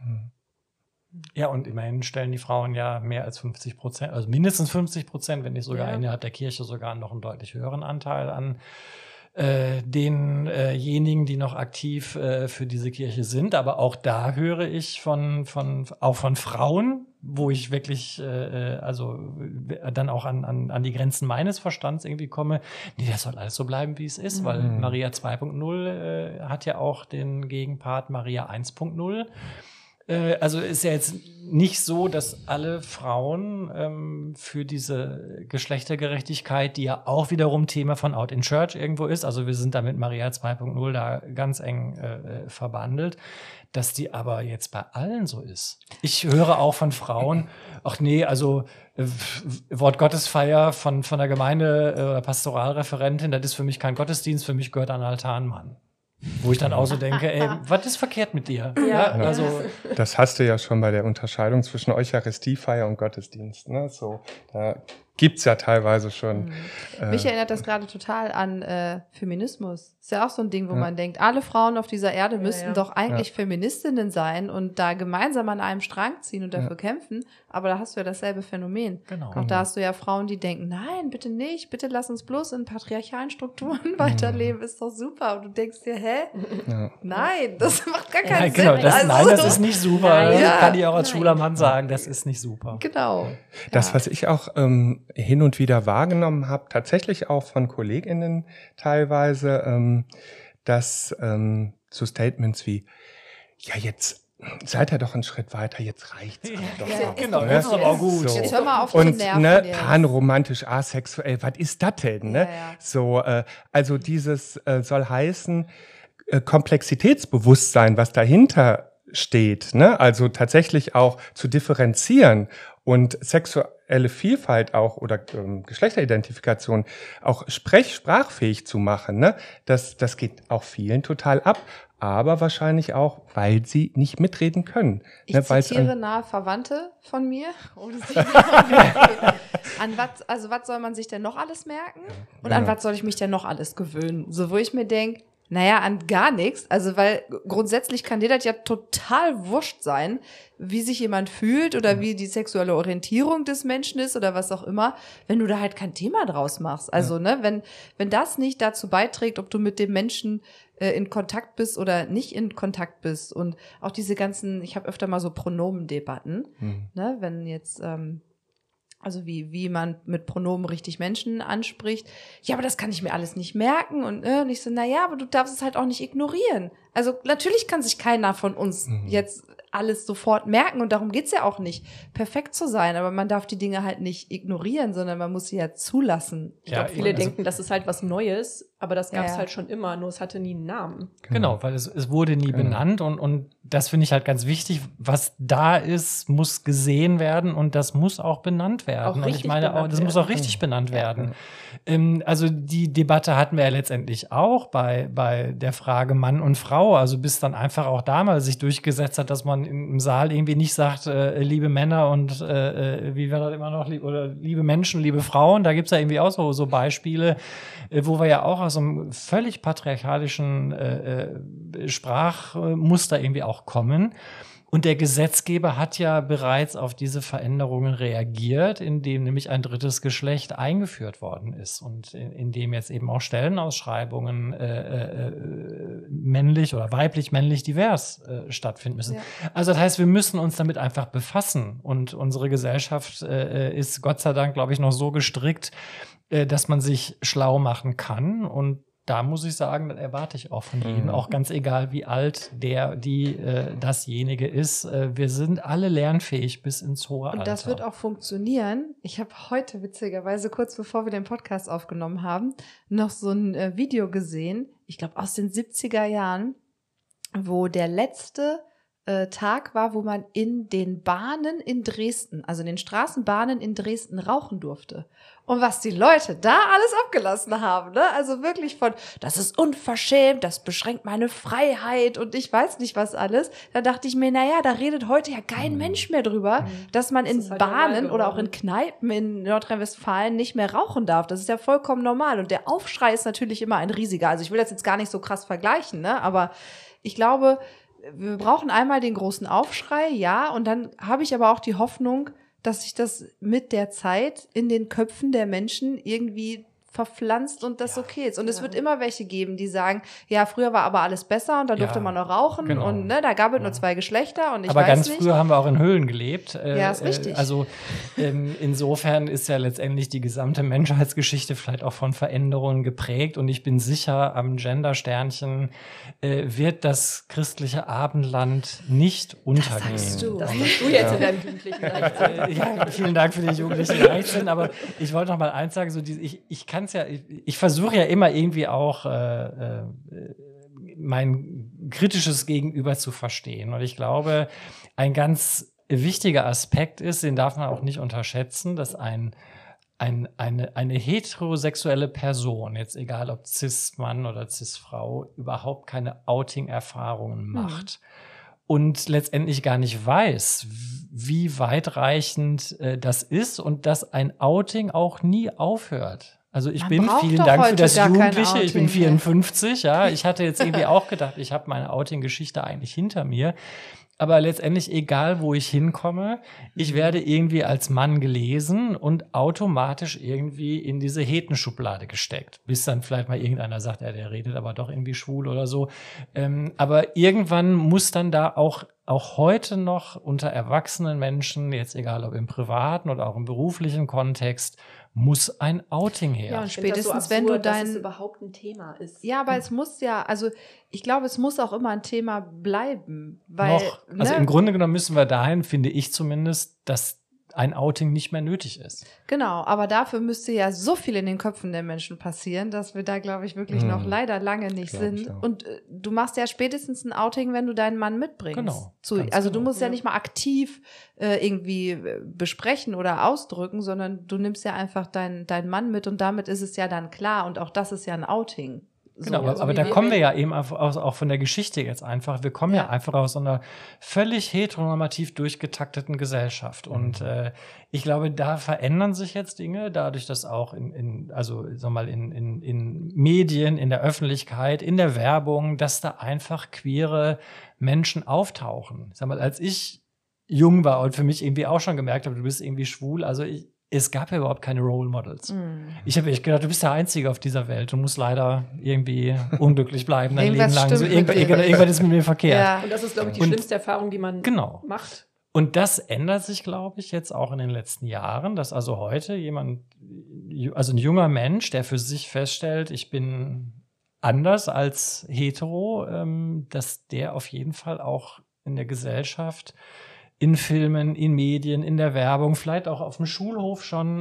Ja, und immerhin stellen die Frauen ja mehr als 50%, also mindestens 50%, wenn nicht sogar innerhalb der Kirche sogar noch einen deutlich höheren Anteil an denjenigen, die noch aktiv für diese Kirche sind. Aber auch da höre ich auch von Frauen, wo ich wirklich dann auch an die Grenzen meines Verstands irgendwie komme. Nee, das soll alles so bleiben, wie es ist, weil Maria 2.0 hat ja auch den Gegenpart Maria 1.0. Also ist ja jetzt nicht so, dass alle Frauen für diese Geschlechtergerechtigkeit, die ja auch wiederum Thema von Out in Church irgendwo ist, also wir sind da mit Maria 2.0 da ganz eng verbandelt, dass die aber jetzt bei allen so ist. Ich höre auch von Frauen, ach nee, also Wortgottesfeier von der Gemeinde Pastoralreferentin, das ist für mich kein Gottesdienst, für mich gehört an den Altar ein Mann. Wo ich dann auch so denke, ey, was ist verkehrt mit dir? Ja. Also Das hast du ja schon bei der Unterscheidung zwischen Eucharistiefeier und Gottesdienst. Ne? So, da gibt's ja teilweise schon. Mich erinnert das gerade total an Feminismus. Ist ja auch so ein Ding, wo man denkt, alle Frauen auf dieser Erde müssten doch eigentlich Feministinnen sein und da gemeinsam an einem Strang ziehen und dafür kämpfen. Aber da hast du ja dasselbe Phänomen. Genau. Auch da hast du ja Frauen, die denken, nein, bitte nicht, bitte lass uns bloß in patriarchalen Strukturen weiterleben, ist doch super. Und du denkst dir, nein, das macht gar keinen genau, Sinn. das ist nicht super. Nein. Das kann ich auch als schwuler Mann sagen, das ist nicht super. Genau. Das, was ich auch hin und wieder wahrgenommen habe, tatsächlich auch von KollegInnen teilweise, dass so Statements wie, ja, jetzt seid ihr doch einen Schritt weiter, jetzt reicht's. Ja, genau, ne? das ist aber auch gut. So. Jetzt hör mal auf zu Und nerven ne, jetzt. panromantisch, asexuell, was ist das denn? Ne? Ja. So, also dieses soll heißen, Komplexitätsbewusstsein, was dahinter steht, ne? Also tatsächlich auch zu differenzieren und sexuelle Vielfalt auch oder Geschlechteridentifikation auch sprachfähig zu machen, ne? Das geht auch vielen total ab, aber wahrscheinlich auch, weil sie nicht mitreden können. Ich Ne? Weil's zitiere an- nahe Verwandte von mir. Was soll man sich denn noch alles merken? Und an Genau. was soll ich mich denn noch alles gewöhnen? So, wo ich mir denke, naja, an gar nichts. Also, weil grundsätzlich kann dir das ja total wurscht sein, wie sich jemand fühlt oder wie die sexuelle Orientierung des Menschen ist oder was auch immer, wenn du da halt kein Thema draus machst. Also, ne, wenn das nicht dazu beiträgt, ob du mit dem Menschen in Kontakt bist oder nicht in Kontakt bist und auch diese ganzen, ich habe öfter mal so Pronomendebatten, ne, wenn jetzt also wie man mit Pronomen richtig Menschen anspricht. Ja, aber das kann ich mir alles nicht merken. Und ich so, naja, aber du darfst es halt auch nicht ignorieren. Also natürlich kann sich keiner von uns jetzt alles sofort merken. Und darum geht's ja auch nicht, perfekt zu sein. Aber man darf die Dinge halt nicht ignorieren, sondern man muss sie ja zulassen. Ich glaube, viele denken, das ist halt was Neues, aber das gab es Ja. halt schon immer, nur es hatte nie einen Namen. Genau, weil es wurde nie benannt und das finde ich halt ganz wichtig. Was da ist, muss gesehen werden und das muss auch benannt werden. Auch Und ich richtig meine, benannt das muss werden. auch richtig benannt werden. Also die Debatte hatten wir ja letztendlich auch bei der Frage Mann und Frau. Also bis dann einfach auch damals sich durchgesetzt hat, dass man im Saal irgendwie nicht sagt, liebe Männer und wie war das immer noch, oder liebe Menschen, liebe Frauen. Da gibt's ja irgendwie auch so Beispiele, wo wir ja auch aus einem völlig patriarchalischen Sprachmuster irgendwie auch kommen. Und der Gesetzgeber hat ja bereits auf diese Veränderungen reagiert, indem nämlich ein drittes Geschlecht eingeführt worden ist und indem jetzt eben auch Stellenausschreibungen männlich oder weiblich, männlich divers stattfinden müssen. Ja. Also das heißt, wir müssen uns damit einfach befassen und unsere Gesellschaft ist Gott sei Dank, glaube ich, noch so gestrickt, dass man sich schlau machen kann und da muss ich sagen, das erwarte ich auch von jedem, auch ganz egal, wie alt dasjenige ist. Wir sind alle lernfähig bis ins hohe Alter. Und das wird auch funktionieren. Ich habe heute witzigerweise, kurz bevor wir den Podcast aufgenommen haben, noch so ein Video gesehen, ich glaube aus den 70er Jahren, wo der letzte Tag war, wo man in den Bahnen in Dresden, also in den Straßenbahnen in Dresden rauchen durfte. Und was die Leute da alles abgelassen haben, ne? Also wirklich von, das ist unverschämt, das beschränkt meine Freiheit und ich weiß nicht was alles. Da dachte ich mir, naja, da redet heute ja kein Mensch mehr drüber, dass man in ist halt normal Bahnen oder auch in geworden. Kneipen in Nordrhein-Westfalen nicht mehr rauchen darf. Das ist ja vollkommen normal. Und der Aufschrei ist natürlich immer ein riesiger. Also ich will das jetzt gar nicht so krass vergleichen, ne? Aber ich glaube, wir brauchen einmal den großen Aufschrei, ja, und dann habe ich aber auch die Hoffnung, dass sich das mit der Zeit in den Köpfen der Menschen irgendwie verpflanzt und das okay ist. Und es wird immer welche geben, die sagen, ja, früher war aber alles besser und da durfte man noch rauchen genau. und ne, da gab es nur zwei Geschlechter und ich aber weiß ganz nicht. früher haben wir auch in Höhlen gelebt. Ja, ist richtig. Also insofern ist ja letztendlich die gesamte Menschheitsgeschichte vielleicht auch von Veränderungen geprägt. Und ich bin sicher, am Gender-Sternchen wird das christliche Abendland nicht untergehen. sagst du. Das machst du jetzt in deinem jugendlichen Alter. Ja, vielen Dank für den jugendlichen Leichtsinn, aber ich wollte noch mal eins sagen, so ich versuche ja immer irgendwie auch mein kritisches Gegenüber zu verstehen. Und ich glaube, ein ganz wichtiger Aspekt ist, den darf man auch nicht unterschätzen, dass ein eine heterosexuelle Person, jetzt egal ob Cis-Mann oder Cis-Frau, überhaupt keine Outing-Erfahrungen macht und letztendlich gar nicht weiß, wie weitreichend das ist und dass ein Outing auch nie aufhört. Also vielen Dank für das Jugendliche, ich bin 54, ja, ich hatte jetzt irgendwie auch gedacht, ich habe meine Outing-Geschichte eigentlich hinter mir. Aber letztendlich, egal wo ich hinkomme, ich werde irgendwie als Mann gelesen und automatisch irgendwie in diese Hetenschublade gesteckt. Bis dann vielleicht mal irgendeiner sagt, ja, der redet aber doch irgendwie schwul oder so. Aber irgendwann muss dann da auch heute noch unter erwachsenen Menschen, jetzt egal ob im privaten oder auch im beruflichen Kontext, muss ein Outing her. Ja, und spätestens, so wenn du dass es überhaupt ein Thema ist. Ja, aber es muss also ich glaube, es muss auch immer ein Thema bleiben. Weil, also im Grunde genommen müssen wir dahin, finde ich zumindest, dass ein Outing nicht mehr nötig ist. Genau, aber dafür müsste ja so viel in den Köpfen der Menschen passieren, dass wir da, glaube ich, wirklich noch leider lange nicht sind. Und du machst ja spätestens ein Outing, wenn du deinen Mann mitbringst. Genau. Also du musst ja nicht mal aktiv irgendwie besprechen oder ausdrücken, sondern du nimmst ja einfach deinen Mann mit und damit ist es ja dann klar und auch das ist ja ein Outing. Genau, aber da kommen wir ja eben auch von der Geschichte jetzt einfach. Wir kommen ja einfach aus so einer völlig heteronormativ durchgetakteten Gesellschaft. Und ich glaube, da verändern sich jetzt Dinge, dadurch, dass auch in Medien, in der Öffentlichkeit, in der Werbung, dass da einfach queere Menschen auftauchen. Sag mal, als ich jung war und für mich irgendwie auch schon gemerkt habe, du bist irgendwie schwul, also es gab ja überhaupt keine Role Models. Ich habe echt gedacht, du bist der Einzige auf dieser Welt. Du musst leider irgendwie unglücklich bleiben dein Leben lang. So, irgendwann ist mit mir verkehrt. Ja. Und das ist, glaube ich, die schlimmste Erfahrung, die man macht. Und das ändert sich, glaube ich, jetzt auch in den letzten Jahren, dass also heute ein junger Mensch, der für sich feststellt, ich bin anders als hetero, dass der auf jeden Fall auch in der Gesellschaft, in Filmen, in Medien, in der Werbung, vielleicht auch auf dem Schulhof schon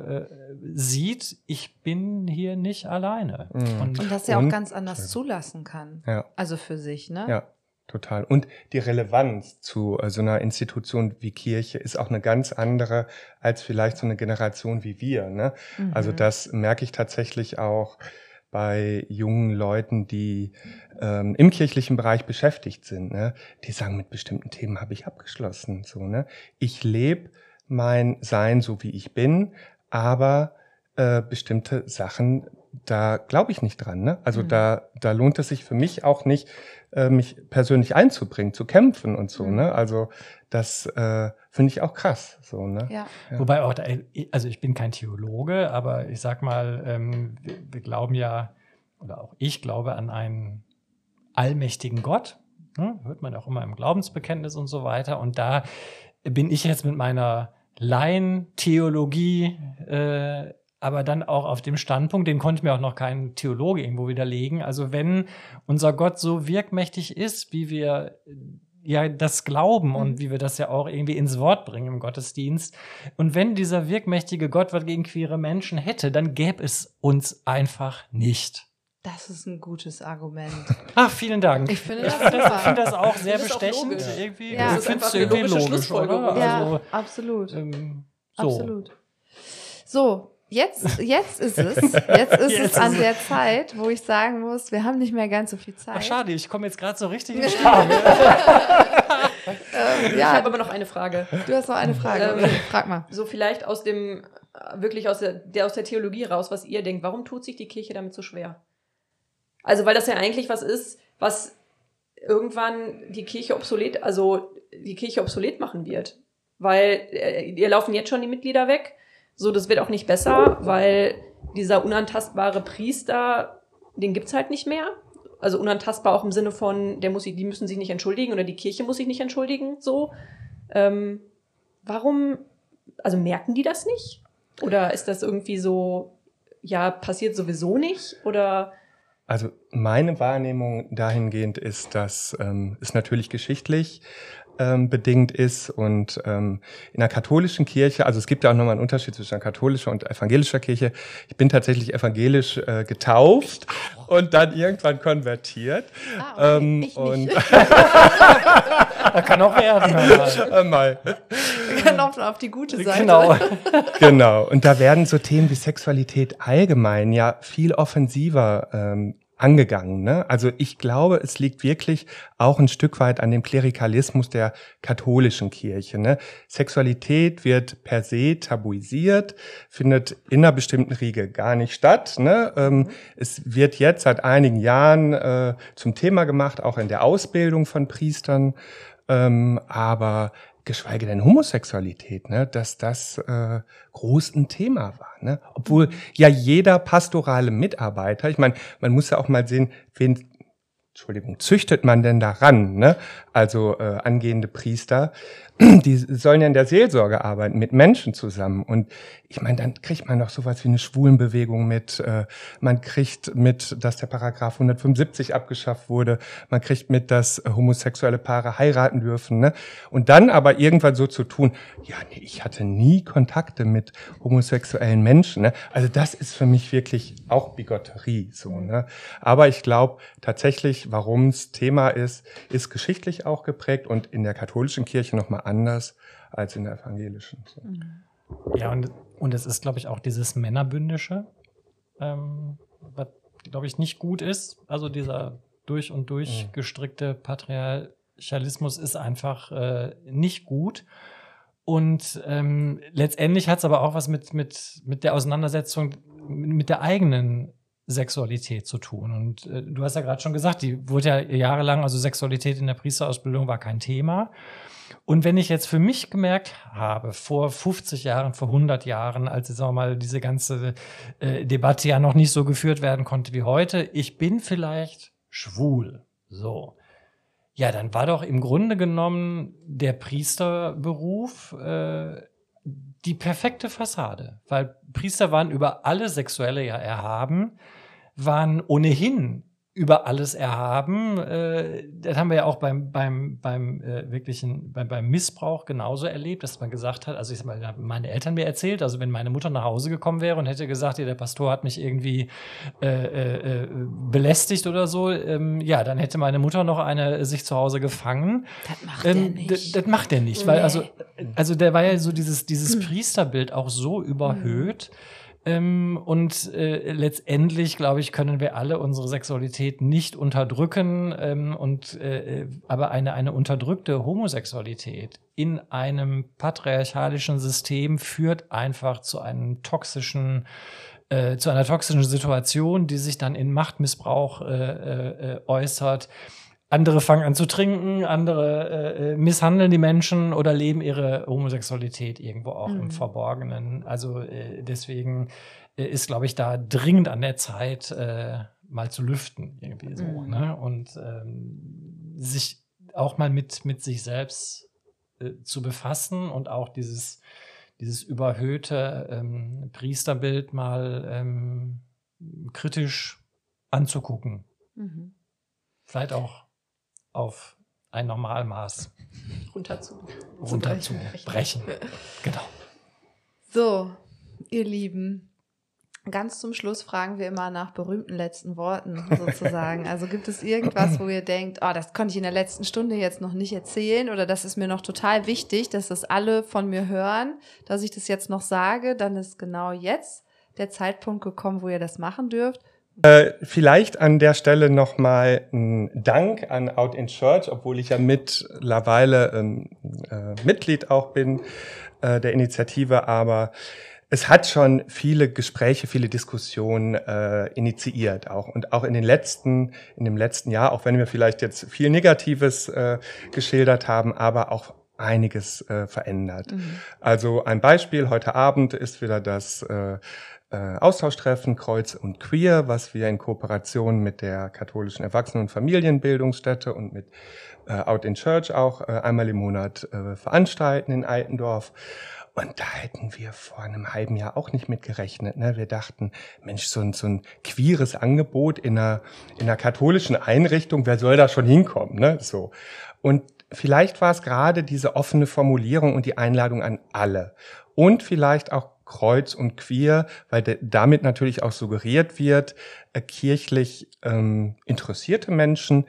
sieht, ich bin hier nicht alleine. Und das ja auch ganz anders zulassen kann. Ja. Also für sich, ne? Ja, total. Und die Relevanz zu so einer Institution wie Kirche ist auch eine ganz andere als vielleicht so eine Generation wie wir, ne? Also das merke ich tatsächlich auch bei jungen Leuten, die im kirchlichen Bereich beschäftigt sind, ne? Die sagen, mit bestimmten Themen habe ich abgeschlossen. So, ne? Ich lebe mein Sein so, wie ich bin, aber bestimmte Sachen, da glaube ich nicht dran. Ne? Also da lohnt es sich für mich auch nicht, mich persönlich einzubringen, zu kämpfen und so. Ne? Also das finde ich auch krass. So, ne? Ja. Wobei auch, also ich bin kein Theologe, aber ich sag mal, wir glauben ja, oder auch ich glaube an einen allmächtigen Gott. Ne? Hört man auch immer im Glaubensbekenntnis und so weiter. Und da bin ich jetzt mit meiner Laientheologie aber dann auch auf dem Standpunkt, den konnte mir auch noch kein Theologe irgendwo widerlegen. Also wenn unser Gott so wirkmächtig ist, wie wir ja das glauben und wie wir das ja auch irgendwie ins Wort bringen im Gottesdienst, und wenn dieser wirkmächtige Gott was gegen queere Menschen hätte, dann gäbe es uns einfach nicht. Das ist ein gutes Argument. Ach, vielen Dank. Ich finde das auch sehr bestechend. Auch irgendwie. Ja. Ich finde es irgendwie logisch, oder? Ja, Also, absolut. so. Absolut. So, jetzt ist es an der Zeit, wo ich sagen muss, wir haben nicht mehr ganz so viel Zeit. Ach, schade, ich komme jetzt gerade so richtig in Staunen. Ich habe aber noch eine Frage. Du hast noch eine Frage. Okay, frag mal. So vielleicht aus der Theologie raus, was ihr denkt. Warum tut sich die Kirche damit so schwer? Also, weil das ja eigentlich was ist, was irgendwann die Kirche obsolet machen wird. Weil ihr laufen jetzt schon die Mitglieder weg. So, das wird auch nicht besser, weil dieser unantastbare Priester, den gibt's halt nicht mehr. Also unantastbar auch im Sinne von, die müssen sich nicht entschuldigen oder die Kirche muss sich nicht entschuldigen, so. Warum, also merken die das nicht? Oder ist das irgendwie so, ja, passiert sowieso nicht? Oder? Also meine Wahrnehmung dahingehend ist, dass es natürlich geschichtlich bedingt ist und in der katholischen Kirche, also es gibt ja auch nochmal einen Unterschied zwischen katholischer und evangelischer Kirche. Ich bin tatsächlich evangelisch getauft und dann irgendwann konvertiert. Okay. Ich und nicht. Da kann auch werden. Mal. Wir können auf die gute Seite. Genau. Genau. Und da werden so Themen wie Sexualität allgemein ja viel offensiver angegangen. Ne? Also ich glaube, es liegt wirklich auch ein Stück weit an dem Klerikalismus der katholischen Kirche. Ne? Sexualität wird per se tabuisiert, findet in einer bestimmten Riege gar nicht statt. Ne? Es wird jetzt seit einigen Jahren zum Thema gemacht, auch in der Ausbildung von Priestern. Aber geschweige denn Homosexualität, ne, dass das groß ein Thema war. Ne? Obwohl ja jeder pastorale Mitarbeiter, ich meine, man muss ja auch mal sehen, wen züchtet man denn daran? Ne? Also angehende Priester, die sollen ja in der Seelsorge arbeiten, mit Menschen zusammen. Und ich meine, dann kriegt man doch sowas wie eine Schwulenbewegung mit. Man kriegt mit, dass der Paragraph 175 abgeschafft wurde. Man kriegt mit, dass homosexuelle Paare heiraten dürfen. Ne? Und dann aber irgendwann so zu tun, ja, nee, ich hatte nie Kontakte mit homosexuellen Menschen. Ne? Also das ist für mich wirklich auch Bigotterie. So, ne? Aber ich glaube tatsächlich, warum es Thema ist geschichtlich auch geprägt und in der katholischen Kirche nochmal anders als in der evangelischen. So. Ja, und es ist, glaube ich, auch dieses Männerbündische, was, glaube ich, nicht gut ist. Also dieser durch und durch gestrickte Patriarchalismus ist einfach nicht gut. Und letztendlich hat es aber auch was mit der Auseinandersetzung mit der eigenen Sexualität zu tun. Und du hast ja gerade schon gesagt, die wurde ja jahrelang, also Sexualität in der Priesterausbildung war kein Thema. Und wenn ich jetzt für mich gemerkt habe, vor 50 Jahren, vor 100 Jahren, als jetzt auch mal diese ganze Debatte ja noch nicht so geführt werden konnte wie heute, ich bin vielleicht schwul. So. Ja, dann war doch im Grunde genommen der Priesterberuf die perfekte Fassade. Weil Priester waren über alle Sexuelle ja erhaben, waren ohnehin über alles erhaben. Das haben wir ja auch beim Missbrauch genauso erlebt, dass man gesagt hat, also ich sag mal, meine Eltern mir erzählt, also wenn meine Mutter nach Hause gekommen wäre und hätte gesagt, ja, der Pastor hat mich irgendwie belästigt oder so, ja, dann hätte meine Mutter noch eine sich zu Hause gefangen. Das macht er nicht. Das macht er nicht, weil also der war ja so dieses Priesterbild auch so überhöht. Und letztendlich, glaube ich, können wir alle unsere Sexualität nicht unterdrücken. Aber eine unterdrückte Homosexualität in einem patriarchalischen System führt einfach zu einer toxischen Situation, die sich dann in Machtmissbrauch äußert. Andere fangen an zu trinken, andere misshandeln die Menschen oder leben ihre Homosexualität irgendwo auch im Verborgenen. Also deswegen ist, glaube ich, da dringend an der Zeit, mal zu lüften, irgendwie so. Ne? Und sich auch mal mit sich selbst zu befassen und auch dieses überhöhte Priesterbild mal kritisch anzugucken. Vielleicht auch auf ein Normalmaß runterzubrechen. Genau. So, ihr Lieben, ganz zum Schluss fragen wir immer nach berühmten letzten Worten sozusagen. Also gibt es irgendwas, wo ihr denkt, oh, das konnte ich in der letzten Stunde jetzt noch nicht erzählen oder das ist mir noch total wichtig, dass das alle von mir hören, dass ich das jetzt noch sage, dann ist genau jetzt der Zeitpunkt gekommen, wo ihr das machen dürft. Vielleicht an der Stelle nochmal ein Dank an Out in Church, obwohl ich ja mittlerweile Mitglied auch bin der Initiative, aber es hat schon viele Gespräche, viele Diskussionen initiiert auch und auch in dem letzten Jahr, auch wenn wir vielleicht jetzt viel Negatives geschildert haben, aber auch einiges verändert. Also ein Beispiel, heute Abend ist wieder das Austauschtreffen Kreuz und Queer, was wir in Kooperation mit der katholischen Erwachsenen- und Familienbildungsstätte und mit Out in Church auch einmal im Monat veranstalten in Altendorf. Und da hätten wir vor einem halben Jahr auch nicht mit gerechnet. Ne? Wir dachten, Mensch, so ein queeres Angebot in einer katholischen Einrichtung, wer soll da schon hinkommen? Ne? So. Und vielleicht war es gerade diese offene Formulierung und die Einladung an alle. Und vielleicht auch Kreuz und Queer, weil damit natürlich auch suggeriert wird, kirchlich interessierte Menschen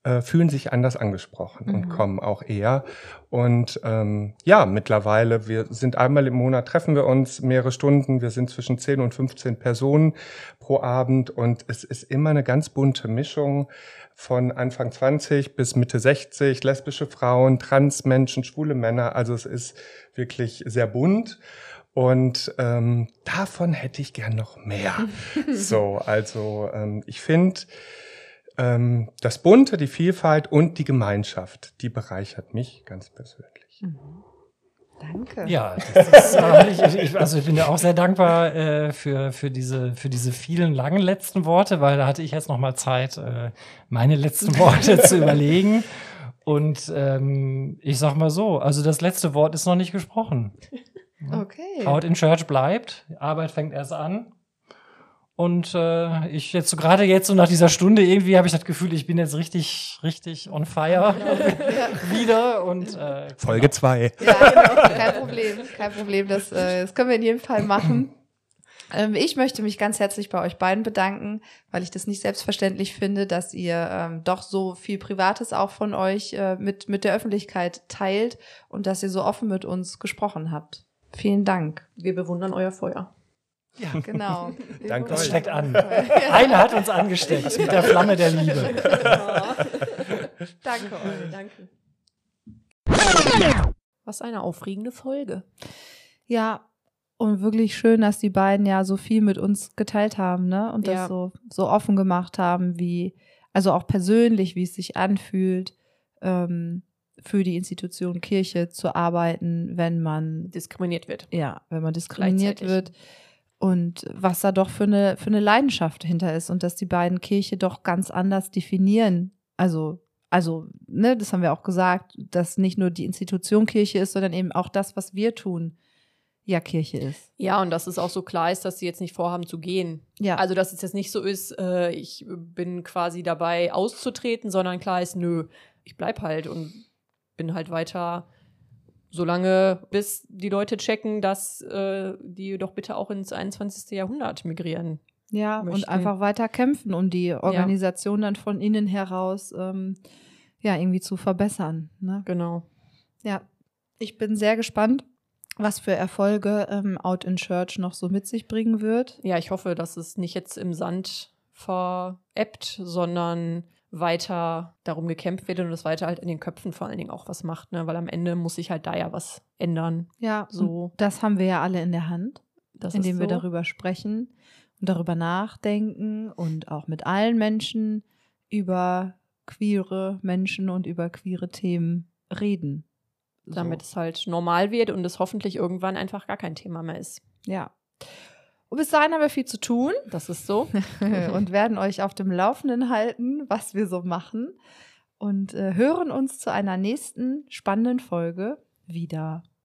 fühlen sich anders angesprochen und kommen auch eher. Und ja, mittlerweile, wir sind einmal im Monat, treffen wir uns mehrere Stunden. Wir sind zwischen 10 und 15 Personen pro Abend und es ist immer eine ganz bunte Mischung von Anfang 20 bis Mitte 60, lesbische Frauen, Transmenschen, schwule Männer. Also es ist wirklich sehr bunt. Und davon hätte ich gern noch mehr. So, also ich finde, das Bunte, die Vielfalt und die Gemeinschaft, die bereichert mich ganz persönlich. Danke. Ja, das ist, ich bin ja auch sehr dankbar für diese vielen langen letzten Worte, weil da hatte ich jetzt noch mal Zeit, meine letzten Worte zu überlegen. Und ich sag mal so, also das letzte Wort ist noch nicht gesprochen. Okay. Out in Church bleibt, Arbeit fängt erst an. Und ich jetzt so gerade jetzt so nach dieser Stunde irgendwie habe ich das Gefühl, ich bin jetzt richtig on fire wieder und Folge 2. Ja, genau. Kein Problem. Das können wir in jedem Fall machen. Ich möchte mich ganz herzlich bei euch beiden bedanken, weil ich das nicht selbstverständlich finde, dass ihr doch so viel Privates auch von euch mit der Öffentlichkeit teilt und dass ihr so offen mit uns gesprochen habt. Vielen Dank. Wir bewundern euer Feuer. Ja, genau. Danke das euch. steckt an. Einer hat uns angesteckt mit der Flamme der Liebe. Danke euch. Danke. Was eine aufregende Folge. Ja, und wirklich schön, dass die beiden ja so viel mit uns geteilt haben, ne? Und das Ja. so offen gemacht haben, also auch persönlich, wie es sich anfühlt, für die Institution Kirche zu arbeiten, wenn man Diskriminiert wird. diskriminiert Gleichzeitig. wird. Und was da doch für eine Leidenschaft hinter ist und dass die beiden Kirche doch ganz anders definieren. Also, ne, das haben wir auch gesagt, dass nicht nur die Institution Kirche ist, sondern eben auch das, was wir tun, ja Kirche ist. Ja, und dass es auch so klar ist, dass sie jetzt nicht vorhaben zu gehen. Ja. Also, dass es jetzt nicht so ist, ich bin quasi dabei auszutreten, sondern klar ist, nö, ich bleib halt und bin halt weiter, solange bis die Leute checken, dass die doch bitte auch ins 21. Jahrhundert migrieren. Ja, möchten. und einfach weiter kämpfen, um die Organisation dann von innen heraus irgendwie zu verbessern. Ne? Genau. Ja, ich bin sehr gespannt, was für Erfolge Out in Church noch so mit sich bringen wird. Ja, ich hoffe, dass es nicht jetzt im Sand verebbt, sondern weiter darum gekämpft wird und es weiter halt in den Köpfen vor allen Dingen auch was macht, ne? Weil am Ende muss sich halt da ja was ändern. Ja, So. und das haben wir ja alle in der Hand, Das indem ist wir so. darüber sprechen und darüber nachdenken und auch mit allen Menschen über queere Menschen und über queere Themen reden. Damit es halt normal wird und es hoffentlich irgendwann einfach gar kein Thema mehr ist. Ja. Und bis dahin haben wir viel zu tun Das ist so. und werden euch auf dem Laufenden halten, was wir so machen und hören uns zu einer nächsten spannenden Folge wieder.